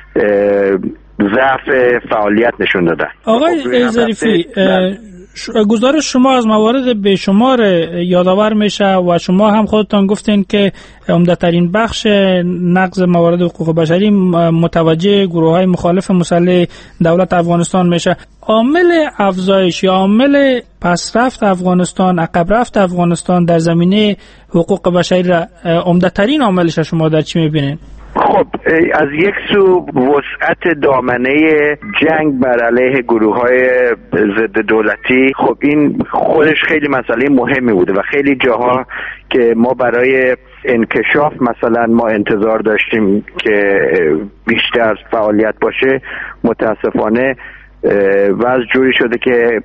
ضعف فعالیت نشون دادن. آقای ظریفی، گزارش شما از موارد بیشمار یادآور میشه و شما هم خودتان گفتین که عمده‌ترین بخش نقض موارد حقوق بشری متوجه گروه‌های مخالف مسلح دولت افغانستان میشه. عامل افزایش یا عامل پسرفت افغانستان، عقب رفت افغانستان در زمینه حقوق بشری را عمده‌ترین عاملش شما در چی می‌بینید؟ خب از یک سو وسعت دامنه جنگ بر علیه گروه‌های ضد دولتی، خب این خودش خیلی مسئله مهمی بوده و خیلی جاها که ما برای انکشاف مثلا ما انتظار داشتیم که بیشتر فعالیت باشه، متاسفانه وضع جوری شده که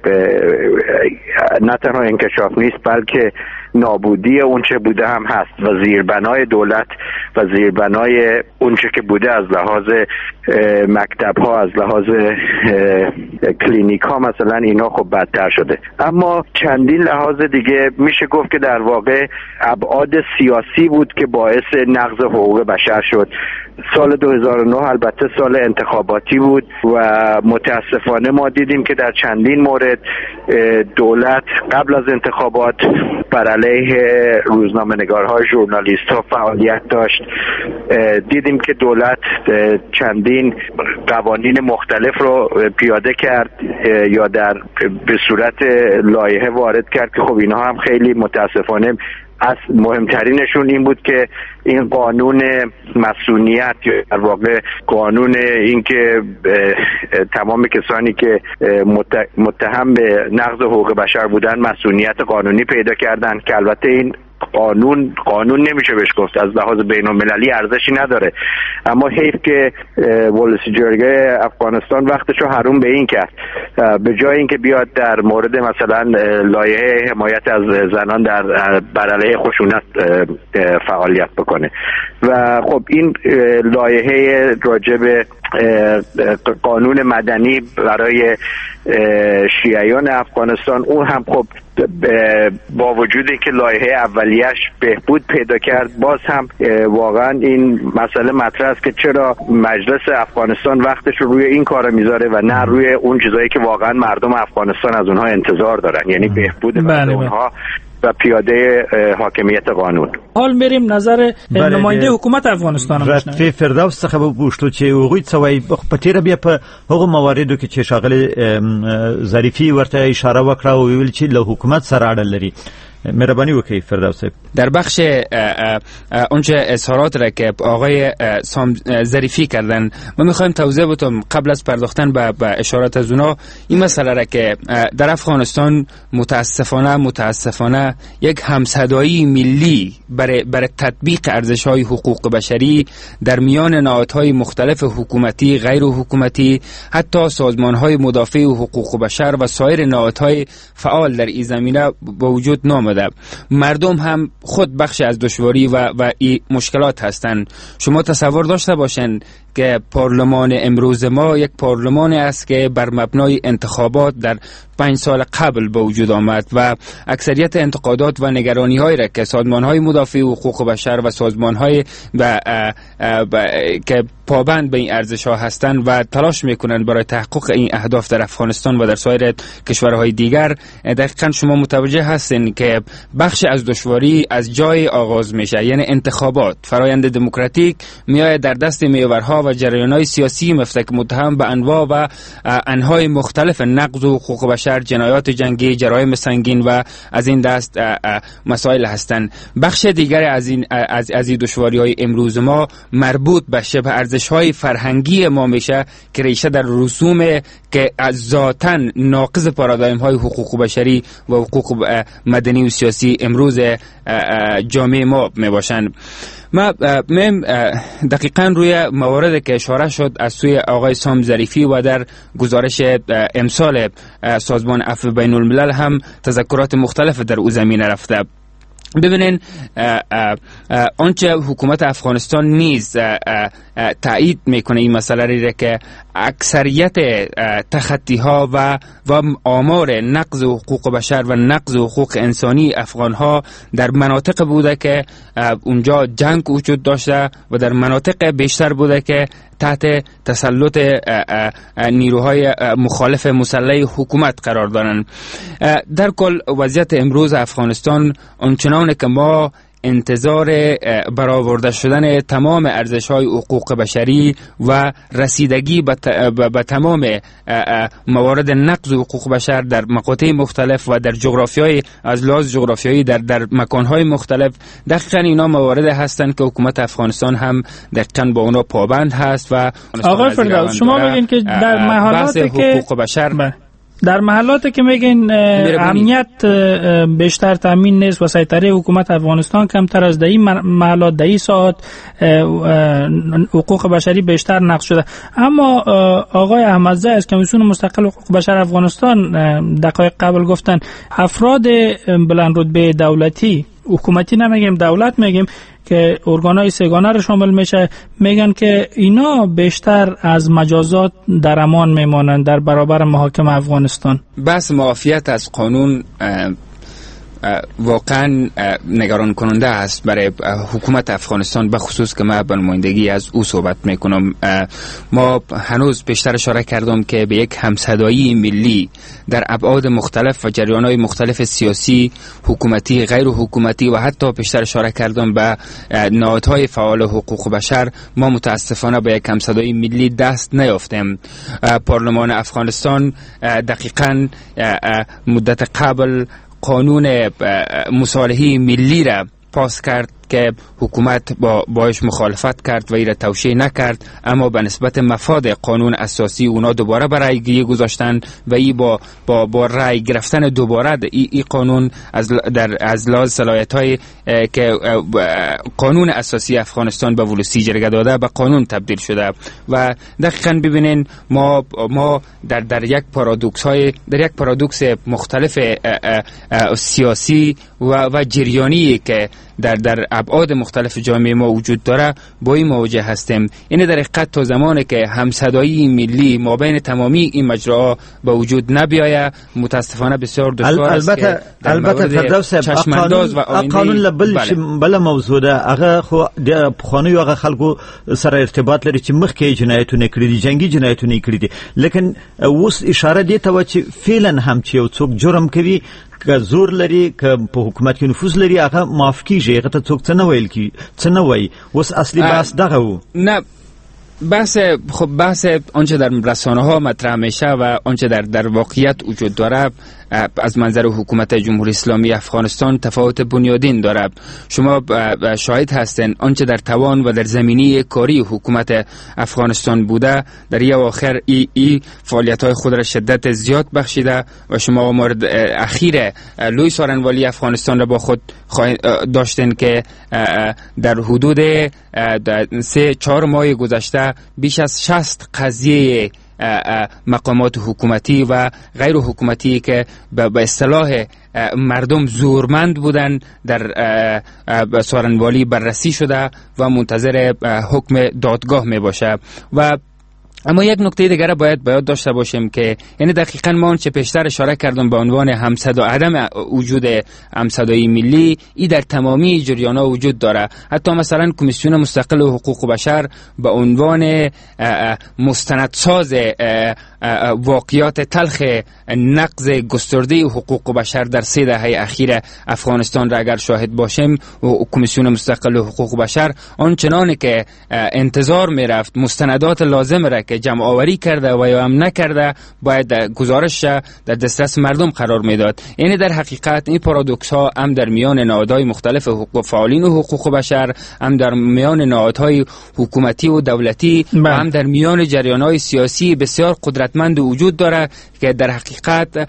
نه تنها انکشاف نیست بلکه نابودی اونچه بوده هم هست و زیربنای دولت و زیربنای اونچه که بوده از لحاظ مکتب ها، از لحاظ کلینیک ها مثلا، اینا خب بدتر شده. اما چندین لحاظ دیگه میشه گفت که در واقع ابعاد سیاسی بود که باعث نقض حقوق بشر شد. سال 2009 البته سال انتخاباتی بود و متاسفانه ما دیدیم که در چندین مورد دولت قبل از انتخابات بر علیه روزنامه‌نگارها، ژورنالیست‌ها فعالیت داشت. دیدیم که دولت چندین قوانین مختلف رو پیاده کرد یا به صورت لایحه وارد کرد که خب اینها هم خیلی متاسفانه از مهمترینشون این بود که این قانون مسئولیت یا در واقع قانون این که تمام کسانی که متهم به نقض حقوق بشر بودن مسئولیت قانونی پیدا کردن، که البته این قانون نمیشه بهش گفت، از لحاظ بین‌المللی ارزشی نداره، اما حیف که ولسی جرگه افغانستان وقتشو حروم به این کرد، به جای اینکه بیاد در مورد مثلا لایحه حمایت از زنان بر علیه خشونت فعالیت بکنه. و خب این لایحه راجع به قانون مدنی برای شیعیان افغانستان، اون هم خب با وجودی که لایحه اولیش بهبود پیدا کرد، باز هم واقعا این مسئله مطرح است که چرا مجلس افغانستان وقتش رو روی این کار میذاره و نه روی اون چیزایی که واقعا مردم افغانستان از اونها انتظار دارن، یعنی بهبود اونها و پیاده حاکمیت قانون. حال میریم نظر نماینده حکومت افغانستان راتفی فردوس څخه وپوښتو چې هغوی څه وایي په تیره بیا په هغو مواردو کې چې ښاغلی ظریفي ورته اشاره وکړه او ویل چې له حکومت سره اړه لري. مهربانی وکړئ فردوس صاحب. در بخش اونچه اظهارات را که آقای ظریفی کردن ما میخوایم توضیح بدیم قبل از پرداختن به اشارات از اونا این مسئله را که در افغانستان متاسفانه یک همصدایی ملی برای تطبیق ارزش‌های حقوق بشری در میان نهادهای مختلف حکومتی، غیر حکومتی، حتی سازمان‌های مدافع حقوق بشر و سایر نهادهای فعال در این زمینه با وجود نامده. مردم هم خود بخش از دشواری و این مشکلات هستند. شما تصور داشته باشین که پارلمان امروز ما یک پارلمانی است که بر مبنای انتخابات در 5 سال قبل به وجود آمد و اکثریت انتقادات و نگرانی‌هایی را که سازمان‌های مدافع حقوق بشر و سازمان‌های که پابند به این ارزش‌ها هستند و تلاش می‌کنند برای تحقق این اهداف در افغانستان و در سایر کشورهای دیگر، دقیقاً شما متوجه هستین که بخش از دشواری از جای آغاز میشه، یعنی انتخابات. فرایند دموکراتیک میآید در دست میورها و جریان‌های سیاسی مفتک متهم به انواع و انواع مختلف نقض حقوق بشر بشر، جنایات جنگی، جرایم سنگین و از این دست مسائل هستند. بخش دیگر از این دشواری‌های امروز ما مربوط به شبه ارزش‌های فرهنگی ما میشه که ریشه در رسوم که از ذاتاً ناقض پارادایم‌های حقوق بشری و حقوق مدنی و سیاسی امروز جامعه ما میباشند. ما دقیقاً روی مواردی که اشاره شد از سوی آقای سام ظریفی و در گزارش امسال سازمان عفو بین الملل هم تذکرات مختلف در او زمینه رفته. ببینین آنچه حکومت افغانستان نیز تایید میکنه این مسئله را که اکثریت تخطی ها و آمار نقض حقوق بشر و نقض حقوق انسانی افغان ها در مناطق بوده که اونجا جنگ وجود داشته و در مناطق بیشتر بوده که تحت تسلط نیروهای مخالف مسلح حکومت قرار دارند. در کل وضعیت امروز افغانستان آنچنان که ما انتظار برآورده شدن تمام ارزش‌های حقوق بشری و رسیدگی به تمام موارد نقض حقوق بشر در مقاطع مختلف و در جغرافیای از لحاظ جغرافیایی در مکان‌های مختلف، دقیقاً اینا موارد هستند که حکومت افغانستان هم دقیقاً با اونا پابند هست. و آقای فردوس شما بگین که در محلاتی که حقوق بشر در محلاتی که میگین امنیت بیشتر تامین نیست و سیطره حکومت افغانستان کمتر از دهی محلات دهی ساعت حقوق بشری بیشتر نقض شده، اما آقای احمدزی از کمیسیون مستقل حقوق بشر افغانستان دقایق قبل گفتن افراد بلند رتبه دولتی، حکومتی نمیگیم دولت میگیم، که ارگانهای سگانه رو شامل میشه، میگن که اینا بیشتر از مجازات در امان میمانند در برابر محاکم افغانستان. بس معافیت از قانون واقعا نگران کننده است برای حکومت افغانستان، به خصوص که من به نمایندگی از او صحبت میکنم. ما هنوز بیشتر اشاره کردم که به یک همصدایی ملی در ابعاد مختلف و جریان‌های مختلف سیاسی، حکومتی، غیر حکومتی و حتی بیشتر اشاره کردم به نهادهای فعال حقوق بشر، ما متاسفانه به یک همصدایی ملی دست نیافتیم. پارلمان افغانستان دقیقاً مدت قبل قانون مصالحه ملی را پاس کرد که حکومت باش مخالفت کرد و ایره توشیح نکرد، اما به نسبت مفاد قانون اساسی اونا دوباره برای گیری گذاشتن و ای با رای گرفتن دوباره ای قانون از لحاظ صلاحیت‌های که قانون اساسی افغانستان به ولسی جرگه داده به قانون تبدیل شده. و دقیقاً ببینین ما در یک پارادوکس مختلف سیاسی و جریانی که در ابعاد مختلف جامعه ما وجود داره با این مواجه هستیم. این در حقیقت تا زمانی که همصدایی ملی ما بین تمامی این مجراها به وجود نبیاید متاسفانه بسیار دشوار است که البته فردوس چشمانداز و قانون بل موضوع ده هغه خو د خانوی هغه خلکو سره ارتباط لري چې مخکې جنایتونه کړی دي، جنگي جنایتونه کړی دي، لیکن اوس اشاره دی ته چې فعلا هم چې یو څوک جرم کوي که زور لري که په حکومت کې نفوذ لري هغه معاف کیږي، هغه ته څوک څه نه ویل کی څه نه وای. اوس اصلي بحث دغه وو. نه بحث آنچه در رسانه ها مطرح میشه و آنچه در واقعیت وجود داره از منظر حکومت جمهوری اسلامی افغانستان تفاوت بنیادین داره. شما شاهد هستین آنچه در توان و در زمینی کاری حکومت افغانستان بوده در یه آخر ای فعالیت های خود را شدت زیاد بخشیده و شما مورد اخیر لوی سارنوالی افغانستان را با خود داشتین که در حدود 3-4 ماه گذشته بیش از 60 قضیه مقامات حکومتی و غیر حکومتی که به اصطلاح مردم زورمند بودن در سارنوالی بررسی شده و منتظر حکم دادگاه می باشه. و اما یک نکته دیگر باید داشته باشیم که یعنی دقیقاً ما چه پیشتر اشاره کردم به عنوان همصدا عدم وجود همصدایی ملی ای در تمامی جریان‌ها وجود داره. حتی مثلا کمیسیون مستقل حقوق بشر به عنوان مستندساز واقعیات تلخ نقض گسترده حقوق بشر در 3 دهه اخیر افغانستان را اگر شاهد باشیم، کمیسیون مستقل حقوق بشر آنچنانی که انتظار میرفت مستندات لازم را که جمع آوری کرده و یا هم نکرده باید گزارش در دسترس مردم قرار میداد. یعنی در حقیقت این پارادوکس ها هم در میان نهادهای مختلف حقوق فعالین و حقوق بشر، هم در میان نهادهای حکومتی و دولتی و هم در میان جریان‌های سیاسی بسیار قدرتمند وجود داره که در حقیقت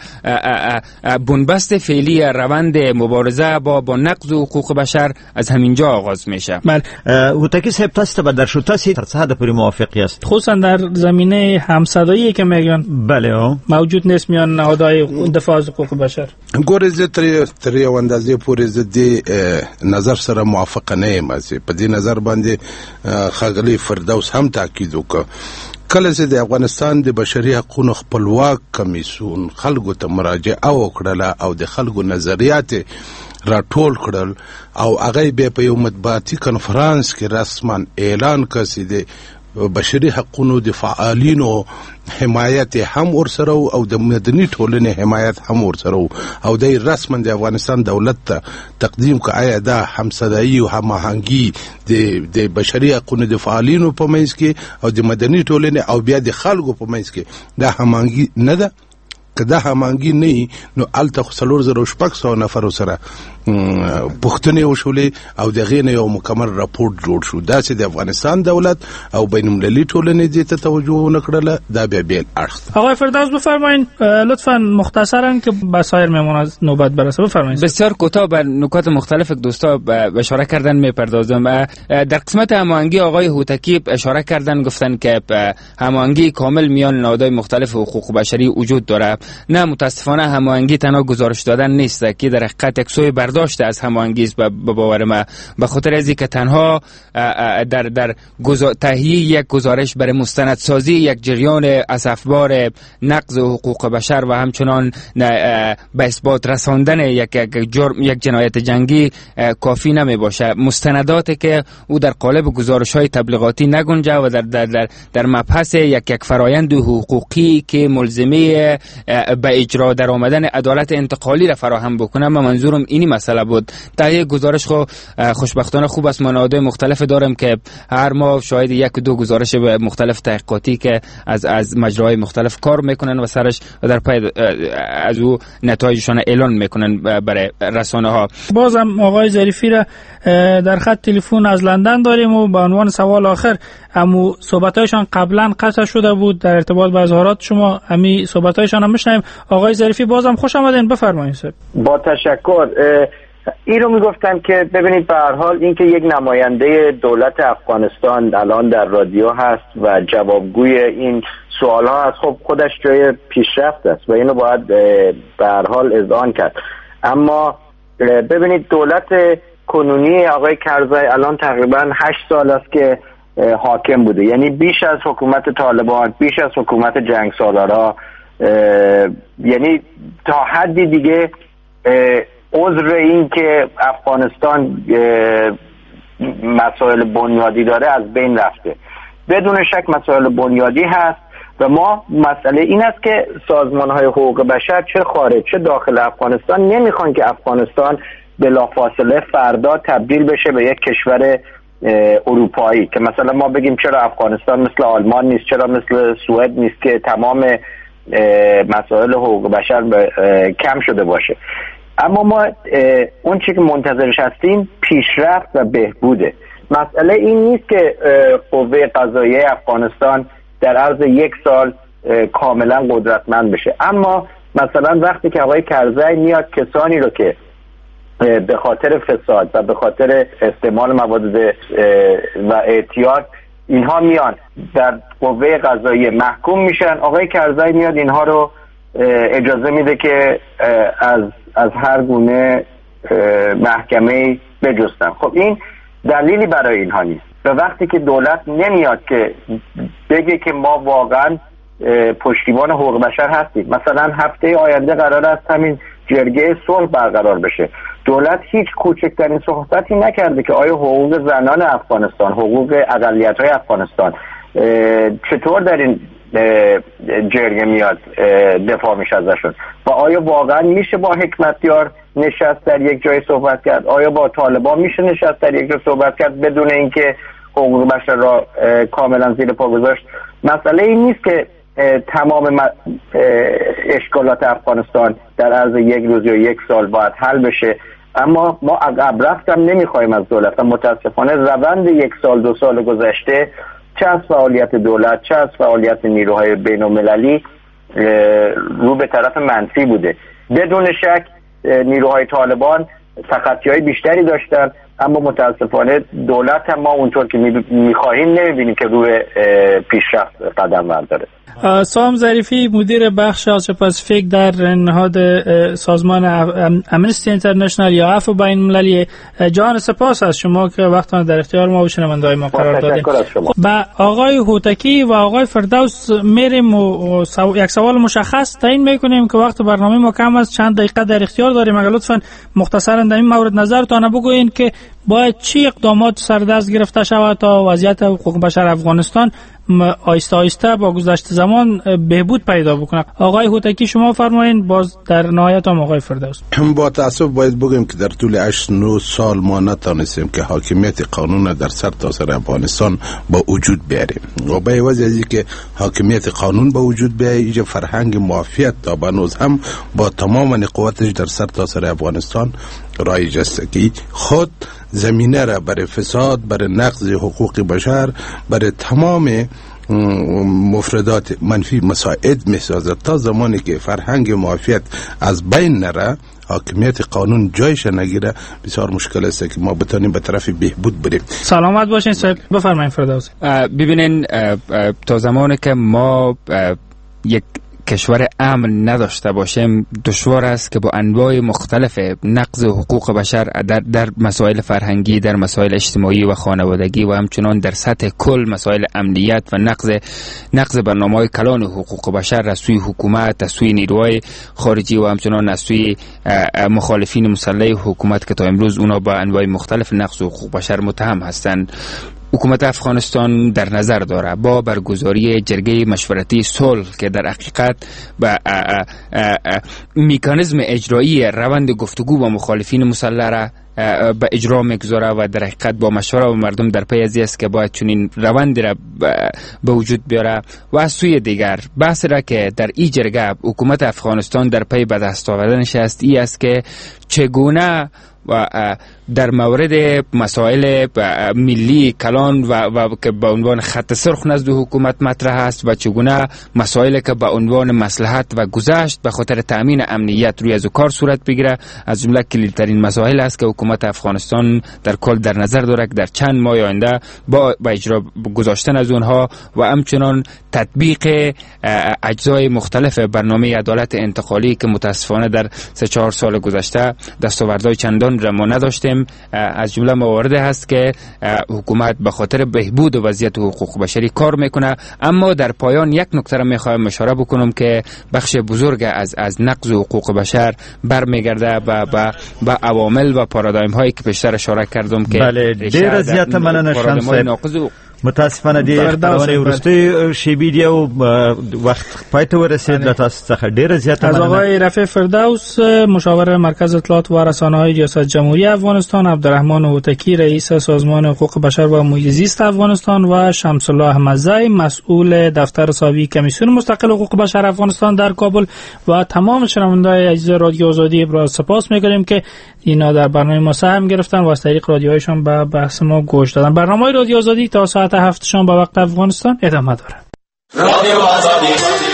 بنبست فعلی روند مبارزه با نقض حقوق بشر از همینجا آغاز میشه. وتکی صاحب تاسو به در شو تاسو تر څه حد پورې موافقی است؟ خصوصا در زمینه همصدایی که میگن بله موجود نیست میان نهادهای دفاع از حقوق بشر. ګورې زه تر یو اندازې پورې زه دې نظر سره موافق نه یم. په دې نظر باندې ښاغلی فردوس هم تاکید وکړ کله چې د افغانستان د بشري حقوقو خپلواک کمیسیون خلکو ته مراجعه وکړه او د خلکو نظریات راټول کړل او هغه به په یو مطبوعاتي کنفرانس کې رسما اعلان کړ چې د بشري حقوقو د فعالینو حمایت هم ورسره او د مدني ټولنې حمایت هم ورسره او د رسما د افغانستان دولت ته تقدیم کا آیا دا همصدایی او هماهنګي د بشري حقوقو د فعالینو په منځ کې او د مدني ټولنې او بیا د خلکو په منځ کې دا هماهنګي نه ده. که دا هماهنګي نه نو الته 4,600 نفر سره پښتنې وشولې او دغه نه یو مکمل راپورټ جوړ شو. دا چې د افغانستان دولت او بین المللي ټولنې دې ته توجه نکړله دا بیا بیل اړخ. آقای فردوس بفرمایید لطفاً مختصراً که به سایر مهمون از نوبت برسه بفرمایید. بسیار کوتاه بر نکات مختلف دوستا اشاره کردن میپردازم. در قسمت هماهنگی آقای هوتکی اشاره کردن گفتن که هماهنگی کامل میان نهادهای مختلف حقوق بشری وجود داره. نه متاسفانه هماهنگی تنها گزارش دادن نیست که در حقیقت یک سوی برداشت از هماهنگی است. به باور من به خاطر از اینکه تنها در تهیه یک گزارش برای مستندسازی یک جریان اسفبار نقض حقوق بشر و همچنان به اثبات رساندن یک جنایت جنگی کافی نمی باشه. مستنداتی که او در قالب گزارش‌های تبلیغاتی نگنجه و در مبحث یک فرایند حقوقی که ملزمه به اجرا در آمدن عدالت انتقالی را فراهم بکنه. من منظورم اینی مسئله بود. تهیه گزارش خوشبختانه خوب است. منابع مختلف دارم که هر ماه شاید 1-2 گزارش مختلف تحقیقاتی که از مجراهای مختلف کار میکنن و سرش و در پای از او نتایجشان اعلان میکنن برای رسانه ها. بازم آقای ظریفی را در خط تلفن از لندن داریم و به عنوان سوال آخر امو صحبتایشان قبلا قطع شده بود در ارتباط با اظهارات شما. امی صحبتایشان هم میشنیم. آقای ظریفی بازم خوش آمدین بفرمایید. با تشکر. این رو میگفتم که ببینید به هر حال این که یک نماینده دولت افغانستان الان در رادیو هست و جوابگوی این سوال ها هست، خب خودش جای پیشرفت است و اینو باید به هر حال اذعان کرد. اما ببینید دولت کنونی آقای کرزی الان تقریبا 8 سال است که حاکم بوده، یعنی بیش از حکومت طالبان، بیش از حکومت جنگسالارا، یعنی تا حدی دیگه عذر این که افغانستان مسائل بنیادی داره از بین رفته. بدون شک مسائل بنیادی هست و ما مسئله این است که سازمان‌های حقوق بشر چه خارج چه داخل افغانستان نمیخوان که افغانستان بلافاصله فردا تبدیل بشه به یک کشور اروپایی که مثلا ما بگیم چرا افغانستان مثل آلمان نیست، چرا مثل سوئد نیست که تمام مسائل حقوق بشر کم شده باشه. اما ما اون چیزی که منتظرش هستیم پیشرفت و بهبوده. مسئله این نیست که قوه قضاییه افغانستان در عرض 1 سال کاملا قدرتمند بشه، اما مثلا وقتی که آقای کرزی میاد کسانی رو که به خاطر فساد و به خاطر استعمال مواد و اعتیاد اینها میان در قوه قضاییه محکوم میشن، آقای کرزی میاد اینها رو اجازه میده که از هر گونه محکمه بجستن. خب این دلیلی برای اینها نیست و وقتی که دولت نمیاد که بگه که ما واقعا پشتیبان حقوق بشر هستیم، مثلا هفته آینده قرار است همین جرگه صلح برقرار بشه، دولت هیچ کوچکترین صحبتی نکرده که آیا حقوق زنان افغانستان، حقوق اقلیت‌های افغانستان چطور در این جرگه میاد دفاع میشه ازشون و آیا واقعا میشه با حکمتیار نشست در یک جای صحبت کرد، آیا با طالبان میشه نشست در یک جای صحبت کرد بدون اینکه حقوق بشر را کاملا زیر پا گذاشت. مسئله این نیست که تمام اشکالات افغانستان در عرض یک روز یا یک سال باید حل بشه، اما ما عقب رفتن نمیخوایم از دولت. متاسفانه روند یک سال دو سال گذشته چه از فعالیت دولت چه از فعالیت نیروهای بین المللی رو به طرف منفی بوده. بدون شک نیروهای طالبان تخطی‌های بیشتری داشتن، اما متاسفانه دولت هم ما اونطور که میخواهیم نمیبینیم که روی پیشرفت قدم برداره. سام ظریفی مدیر بخش آسیا پاسیفیک در نهاد سازمان امنستی اینترنشنال یا عفو بین المللی، جان سپاس از شما که وقتتون در اختیار ما و شنونده‌های ما قرار دادید. با آقای هوتکی و آقای فردوس میریم و یک سوال مشخص تعیین میکنیم که وقت برنامه ما کم است، چند دقیقه در اختیار داریم. اگر لطفاً مختصراً در این مورد نظرتان بگویید که باید چی اقدامات سر دست گرفته شود تا وضعیت حقوق بشر افغانستان آیسته آیسته با گذشت زمان بهبود پیدا بکنه. آقای هوتکی شما فرمایید، باز در نهایت هم آقای فردوس. با تاسف باید بگیم که در طول 8-9 سال ما نتونستیم که حاکمیت قانون در سرتاسر افغانستان با وجود بیاریم و به عوض از اینکه حاکمیت قانون با وجود بیاره، اینجا فرهنگ معافیت تا بنوز هم با تمام قوتش در سرتاسر افغانستان رایج است که خود زمینه را برای فساد، برای نقض حقوق بشر، برای تمام مفردات منفی مساعد می‌سازد. تا زمانی که فرهنگ معافیت از بین نره، حاکمیت قانون جایش نگیره، بسیار مشکل است که ما بتونیم به طرف بهبود بریم. سلامت باشین صاحب. بفرمایید فردوس. ببینین تا زمانی که ما یک کشور امن نداشته باشیم، دشوار است که با انواع مختلف نقض حقوق بشر در مسائل فرهنگی، در مسائل اجتماعی و خانوادگی و همچنان در سطح کل مسائل امنیت و نقض برنامه‌های کلان حقوق بشر از سوی حکومت، از سوی نیروهای خارجی و همچنان از سوی مخالفین مسلح حکومت که تا امروز اونا با انواع مختلف نقض حقوق بشر متهم هستند. حکومت افغانستان در نظر داره با برگزاری جرگه مشورتی صلح که در حقیقت با مکانیزم اجرایی روند گفتگو با مخالفین مسلح را به اجرا میگذاره و در حقیقت با مشوره و مردم در پی ازی است که باید چنین روندی را به وجود بیاره. و از سوی دیگر بحث را که در این جرگه حکومت افغانستان در پی به دست آوردنش است ای است که چگونه و در مورد مسائل ملی کلان و که به عنوان خط سرخ نزد حکومت مطرح است و چگونه مسائلی که به عنوان مصلحت و گذشت به خاطر تامین امنیت روی از کار صورت بگیره، از جمله کلیدترین مسائل است که حکومت افغانستان در کل در نظر داره که در چند ماه آینده با اجرا گذاشتن از اونها و همچنان تطبیق اجزای مختلف برنامه عدالت انتقالی که متاسفانه در 3-4 سال گذشته دستاوردهای چندان را ما نداشتیم، از جمله موارد هست که حکومت به خاطر بهبود وضعیت حقوق بشری کار میکنه. اما در پایان یک نکته را میخوایم اشاره بکنم که بخش بزرگ از نقض حقوق بشر برمیگرده به عوامل و پارادایم هایی که پیشتر اشاره کردم که بله دیر زیات مننه شمس. متاسفانه دی خبرونه ورسته شیبیدی او وقت پایته ورسید له تاسو څخه ډیره زیاته از آقای رفیع فردوس مشاور مرکز اطلاعات و رسانه‌های ریاست جمهوری افغانستان، عبدالرحمن هوتکی رئیس سازمان حقوق بشر و محیط زیست افغانستان و شمس الله احمدزی مسئول دفتر ساوی کمیسیون مستقل حقوق بشر افغانستان در کابل و تمام شنونده‌های عزیز رادیو آزادی را سپاس می‌گوییم که اینا در برنامه ما سهم گرفتن و از طریق رادیوهایشان به بحث ما گوش دادن. برنامه رادیو آزادی تا ساعت 7 شام به وقت افغانستان ادامه داره. رادیو آزادی